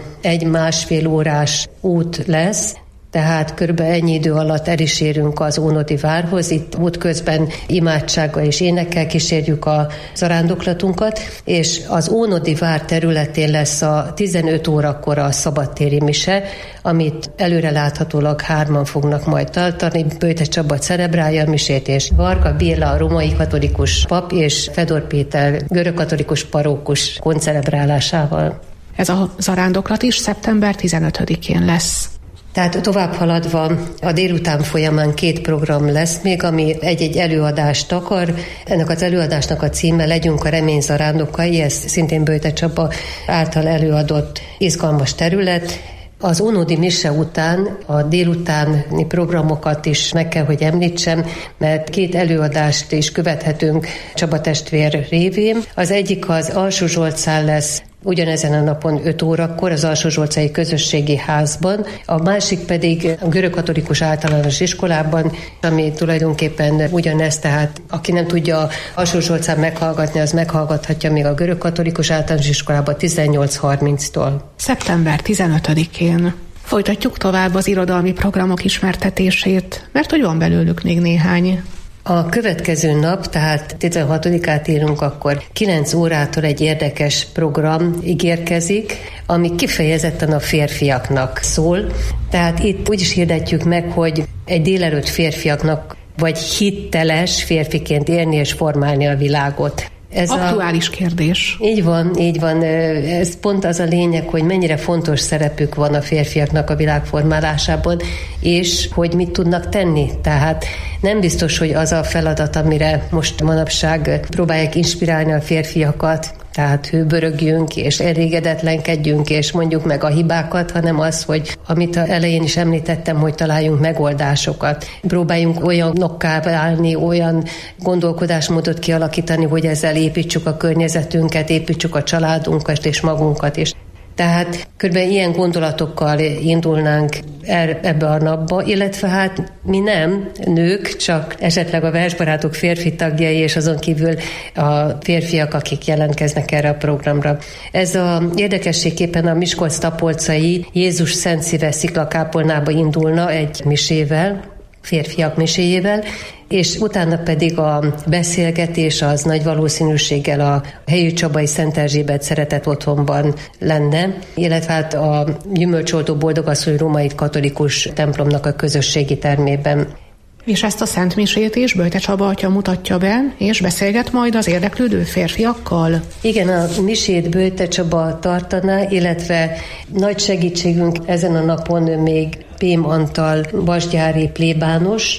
1-1,5 órás út lesz, tehát körülbelül ennyi idő alatt el is érünk az ónodi várhoz. Itt útközben imádsággal és énekkel kísérjük a zarándoklatunkat, és az ónodi vár területén lesz a 15 órakor a szabadtéri mise, amit előreláthatólag 3-an fognak majd tartani. Böjte Csaba celebrálja a misét, és Varga Béla, a római katolikus pap, és Fedor Péter görögkatolikus parókus koncelebrálásával. Ez a zarándoklat is szeptember 15-én lesz. Tehát tovább haladva a délután folyamán 2 program lesz még, ami egy-egy előadást akar. Ennek az előadásnak a címe Legyünk a remény zarándokai, ez szintén Böjte Csaba által előadott izgalmas terület. Az ónodi mise után a délutáni programokat is meg kell, hogy említsem, mert 2 előadást is követhetünk Csaba testvér révén. Az egyik az Alsó-Zsolcán lesz, ugyanezen a napon 5 órakor az Alsó-Zsolcai Közösségi Házban, a másik pedig a görögkatolikus általános iskolában, ami tulajdonképpen ugyanez, tehát aki nem tudja Alsó-Zsolcán meghallgatni, az meghallgathatja még a görögkatolikus általános iskolában 18:30-tól. Szeptember 15-én. Folytatjuk tovább az irodalmi programok ismertetését, mert hogy van belőlük még néhány. A következő nap, tehát 16-át írunk, akkor 9 órától egy érdekes program ígérkezik, ami kifejezetten a férfiaknak szól. Tehát itt úgy is hirdetjük meg, hogy egy délelőtt férfiaknak vagy hiteles férfiként élni és formálni a világot. Ez aktuális kérdés. Így van. Ez pont az a lényeg, hogy mennyire fontos szerepük van a férfiaknak a világformálásában, és hogy mit tudnak tenni. Tehát nem biztos, hogy az a feladat, amire most manapság próbálják inspirálni a férfiakat, tehát hőbörögjünk és elégedetlenkedjünk és mondjuk meg a hibákat, hanem az, hogy amit elején is említettem, hogy találjunk megoldásokat. Próbáljunk olyanokká válni, olyan gondolkodásmódot kialakítani, hogy ezzel építsük a környezetünket, építsük a családunkat és magunkat is. Tehát kb. Ilyen gondolatokkal indulnánk ebbe a napba, illetve hát mi nem, nők, csak esetleg a versbarátok férfi tagjai, és azon kívül a férfiak, akik jelentkeznek erre a programra. Ez a érdekességképpen a Miskolc-Tapolcai Jézus Szent Szíve sziklakápolnába indulna egy misével, férfiak miséjével, és utána pedig a beszélgetés az nagy valószínűséggel a helyi csabai Szent Erzsébet szeretett otthonban lenne, illetve hát a Gyümölcsoltó Boldogasszony római katolikus templomnak a közösségi termében. És ezt a Szent Misét is Böjte Csaba atya mutatja be, és beszélget majd az érdeklődő férfiakkal. Igen, a misét Böjte Csaba tartaná, illetve nagy segítségünk ezen a napon még Pém Antal vasgyári plébános,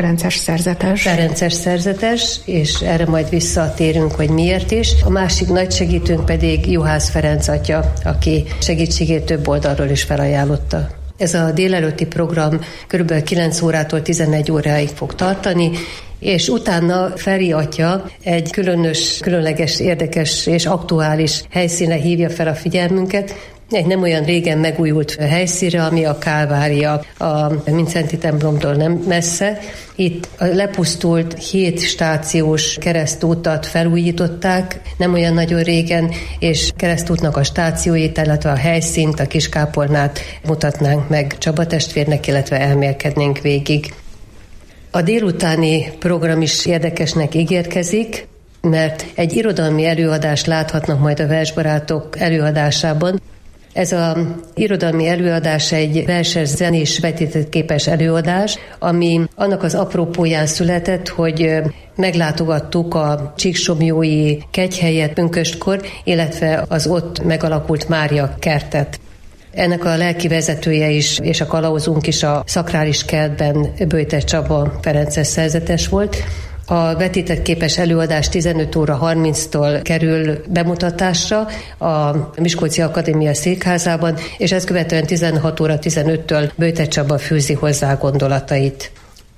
Ferences szerzetes, és erre majd visszatérünk, hogy miért is. A másik nagy segítőnk pedig Juhász Ferenc atya, aki segítségét több oldalról is felajánlotta. Ez a délelőtti program kb. 9 órától 11 óráig fog tartani, és utána Feri atya egy különleges, érdekes és aktuális helyszínre hívja fel a figyelmünket, egy nem olyan régen megújult helyszínre, ami a Kálvária, a Mindszenty templomtól nem messze. Itt a lepusztult 7 stációs keresztútat felújították, nem olyan nagyon régen, és keresztútnak a stációit, illetve a helyszínt, a kiskápolnát mutatnánk meg Csaba testvérnek, illetve elmélkednénk végig. A délutáni program is érdekesnek ígérkezik, mert egy irodalmi előadást láthatnak majd a versbarátok előadásában. Ez az irodalmi előadás egy verses zenés vetítettképes előadás, ami annak az apropóján született, hogy meglátogattuk a Csíksomlyói kegyhelyet pünköstkor, illetve az ott megalakult Mária kertet. Ennek a lelki vezetője is, és a kalauzunk is a szakrális kertben Böjte Csaba ferences szerzetes volt. A vetítettképes előadás 15 óra 30-tól kerül bemutatásra a Miskolci Akadémia székházában, és ezt követően 16 óra 15-től Böjte Csaba fűzi hozzá gondolatait.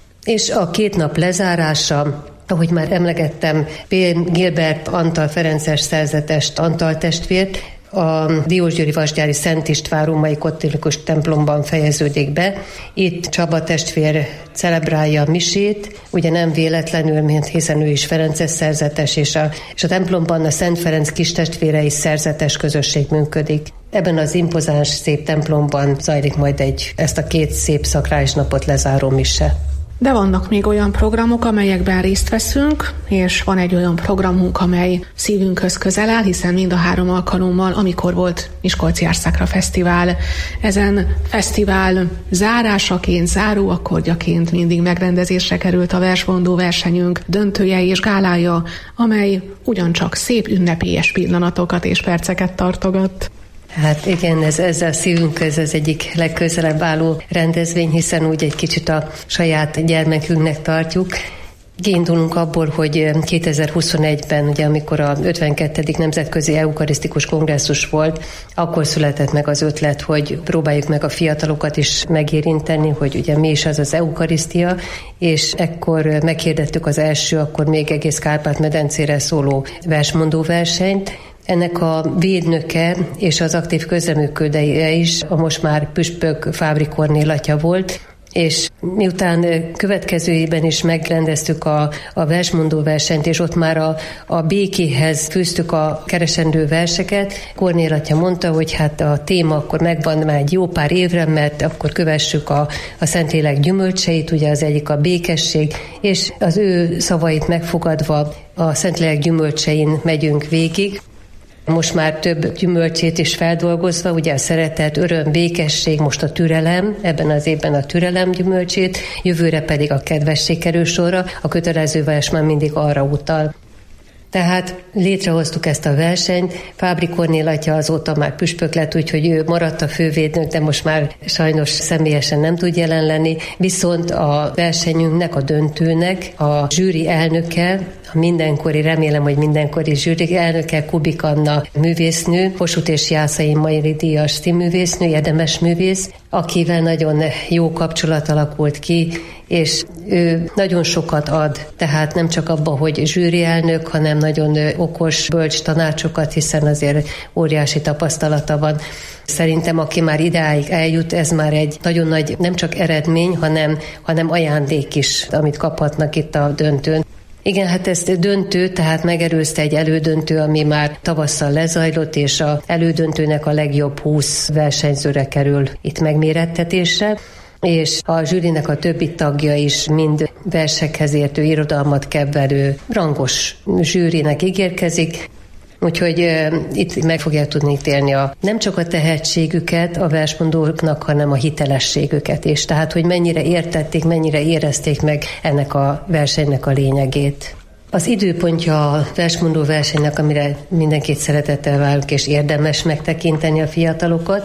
És a 2 nap lezárása, ahogy már emlegettem, P. Gilbert Antal ferences szerzetest, Antal testvért, a Diósgyőri Vasgyári Szent István római katolikus templomban fejeződik be. Itt Csaba testvér celebrálja a misét, ugye nem véletlenül, mint hiszen ő is ferences szerzetes, és a templomban a Szent Ferenc kistestvére is szerzetes közösség működik. Ebben az impozáns szép templomban zajlik majd ezt a 2 szép szakrális napot lezáró mise. De vannak még olyan programok, amelyekben részt veszünk, és van egy olyan programunk, amely szívünkhöz közel áll, hiszen mind a 3 alkalommal, amikor volt Miskolci Árszakra Fesztivál. Ezen fesztivál zárásaként, záróakkordjaként mindig megrendezésre került a versmondó versenyünk döntője és gálája, amely ugyancsak szép ünnepélyes pillanatokat és perceket tartogat. Hát igen, ezzel szívünkhöz az egyik legközelebb álló rendezvény, hiszen úgy egy kicsit a saját gyermekünknek tartjuk. Kiindulunk abból, hogy 2021-ben, ugye, amikor a 52. Nemzetközi Eukarisztikus Kongresszus volt, akkor született meg az ötlet, hogy próbáljuk meg a fiatalokat is megérinteni, hogy ugye mi is az eukarisztia, és ekkor meghirdettük az első, akkor még egész Kárpát-medencére szóló versmondó versenyt. Ennek a védnöke és az aktív közreműködője is a most már püspök Fábri Kornél atya volt, és miután következő évben is megrendeztük a versmondó versenyt, és ott már a békéhez fűztük a keresendő verseket, Kornél atya mondta, hogy hát a téma akkor megvan már egy jó pár évre, mert akkor kövessük a Szentlélek gyümölcseit, ugye az egyik a békesség, és az ő szavait megfogadva a Szentlélek gyümölcsein megyünk végig. Most már több gyümölcsét is feldolgozva, ugye a szeretet, öröm, békesség, most a türelem, ebben az évben a türelem gyümölcsét, jövőre pedig a kedvesség kerül sorra, a kötelező vers már mindig arra utal. Tehát létrehoztuk ezt a versenyt, Fábri Kornél atya azóta már püspök lett, úgyhogy ő maradt a fővédnök, de most már sajnos személyesen nem tud jelen lenni, viszont a versenyünknek, a döntőnek a zsűri elnöke, a mindenkori, remélem, hogy mindenkori zsűri elnöke Kubik Anna művésznő, Kossuth és Jászai Majri díjas színművésznő, érdemes művész, akivel nagyon jó kapcsolat alakult ki, és ő nagyon sokat ad, tehát nem csak abba, hogy zsűri elnök, hanem nagyon okos, bölcs tanácsokat, hiszen azért óriási tapasztalata van. Szerintem, aki már idáig eljut, ez már egy nagyon nagy, nem csak eredmény, hanem ajándék is, amit kaphatnak itt a döntőn. Igen, hát ez döntő, tehát megerőzte egy elődöntő, ami már tavasszal lezajlott, és az elődöntőnek a legjobb 20 versenyzőre kerül itt megmérettetésre, és a zsűrinek a többi tagja is mind versekhez értő, irodalmat kedvelő, rangos zsűrinek ígérkezik, úgyhogy itt meg fogják tudni ítélni nem csak a tehetségüket a versmondóknak, hanem a hitelességüket is. Tehát, hogy mennyire értették, mennyire érezték meg ennek a versenynek a lényegét. Az időpontja a versmondó versenynek, amire mindenkit szeretettel várunk, és érdemes megtekinteni a fiatalokat,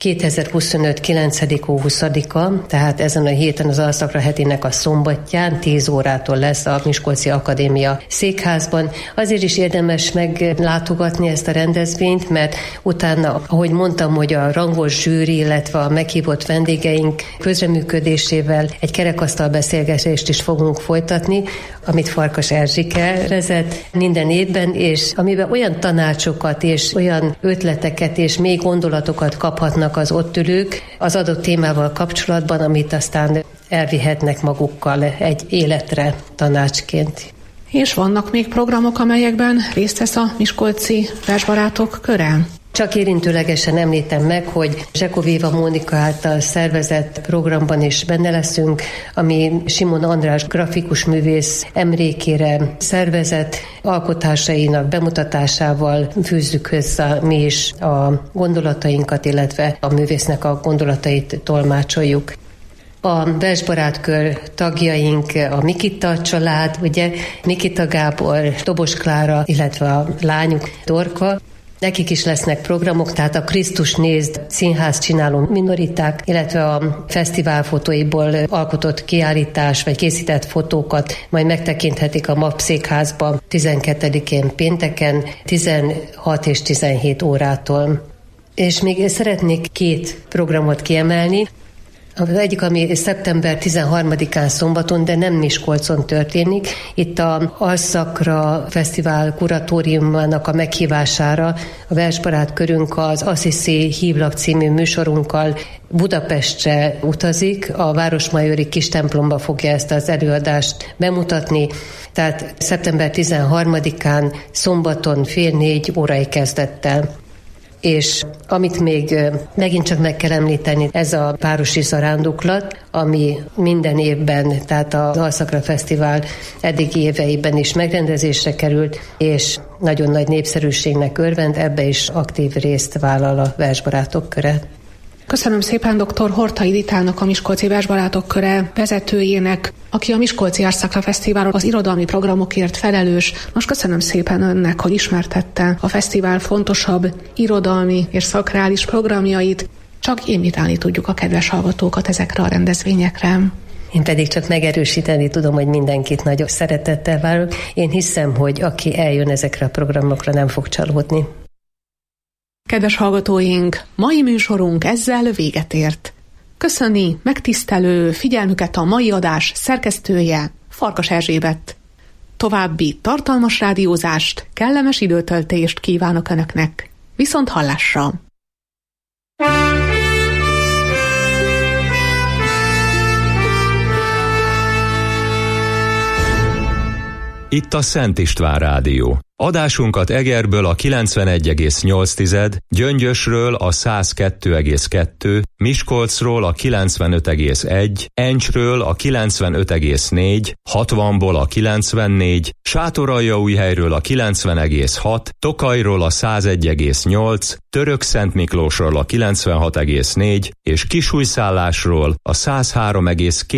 2025. 9. hó 20-a, tehát ezen a héten az Alszakra hetének a szombatján 10 órától lesz a Miskolci Akadémia székházban. Azért is érdemes meglátogatni ezt a rendezvényt, mert utána, ahogy mondtam, hogy a rangos zsűri, illetve a meghívott vendégeink közreműködésével egy kerekasztal beszélgetést is fogunk folytatni, amit Farkas Erzsike vezet minden évben, és amiben olyan tanácsokat és olyan ötleteket és még gondolatokat kaphatnak az ott ülők az adott témával kapcsolatban, amit aztán elvihetnek magukkal egy életre tanácsként. És vannak még programok, amelyekben részt vesz a Miskolci Versbarátok köre? Csak érintőlegesen említem meg, hogy Zsekovéva Mónika által szervezett programban is benne leszünk, ami Simon András grafikus művész emlékére szervezett alkotásainak bemutatásával fűzzük össze mi is a gondolatainkat, illetve a művésznek a gondolatait tolmácsoljuk. A Versbarátkör tagjaink a Mikita család, ugye Mikita Gábor, Dobos Klára, illetve a lányuk Dorka. Nekik is lesznek programok, tehát a Krisztus Nézd színház csináló minoriták, illetve a fesztivál fotóiból alkotott kiállítás vagy készített fotókat majd megtekinthetik a MAP székházban 12-én pénteken 16 és 17 órától. És még szeretnék 2 programot kiemelni. Az egyik, ami szeptember 13-án szombaton, de nem Miskolcon történik. Itt a Alszakra Fesztivál kuratóriumának a meghívására a Versbarát körünk az Assisi Hívlak című műsorunkkal Budapestre utazik. A Városmajori kis templomba fogja ezt az előadást bemutatni. Tehát szeptember 13-án szombaton 3:30 órai kezdettel. És amit még megint csak meg kell említeni, ez a városi zarándoklat, ami minden évben, tehát az Alszakra Fesztivál eddigi éveiben is megrendezésre került, és nagyon nagy népszerűségnek örvend, ebbe is aktív részt vállal a Versbarátok köre. Köszönöm szépen dr. Horthy Ditának, a Miskolci Versbarátok köre vezetőjének, aki a Miskolci Alszakra Fesztiválon az irodalmi programokért felelős. Most köszönöm szépen önnek, hogy ismertette a fesztivál fontosabb irodalmi és szakrális programjait. Csak invitálni tudjuk a kedves hallgatókat ezekre a rendezvényekre. Én pedig csak megerősíteni tudom, hogy mindenkit nagyon szeretettel várok. Én hiszem, hogy aki eljön ezekre a programokra, nem fog csalódni. Kedves hallgatóink, mai műsorunk ezzel véget ért. Köszöni megtisztelő figyelmüket a mai adás szerkesztője, Farkas Erzsébet. További tartalmas rádiózást, kellemes időtöltést kívánok Önöknek. Viszont hallásra! Itt a Szent István Rádió. Adásunkat Egerből a 91,8, Gyöngyösről a 102,2, Miskolcról a 95,1, Encsről a 95,4, 60-ból a 94, Sátoraljaújhelyről a 90,6, Tokajról a 101,8, Törökszentmiklósról a 96,4 és Kisújszállásról a 103,2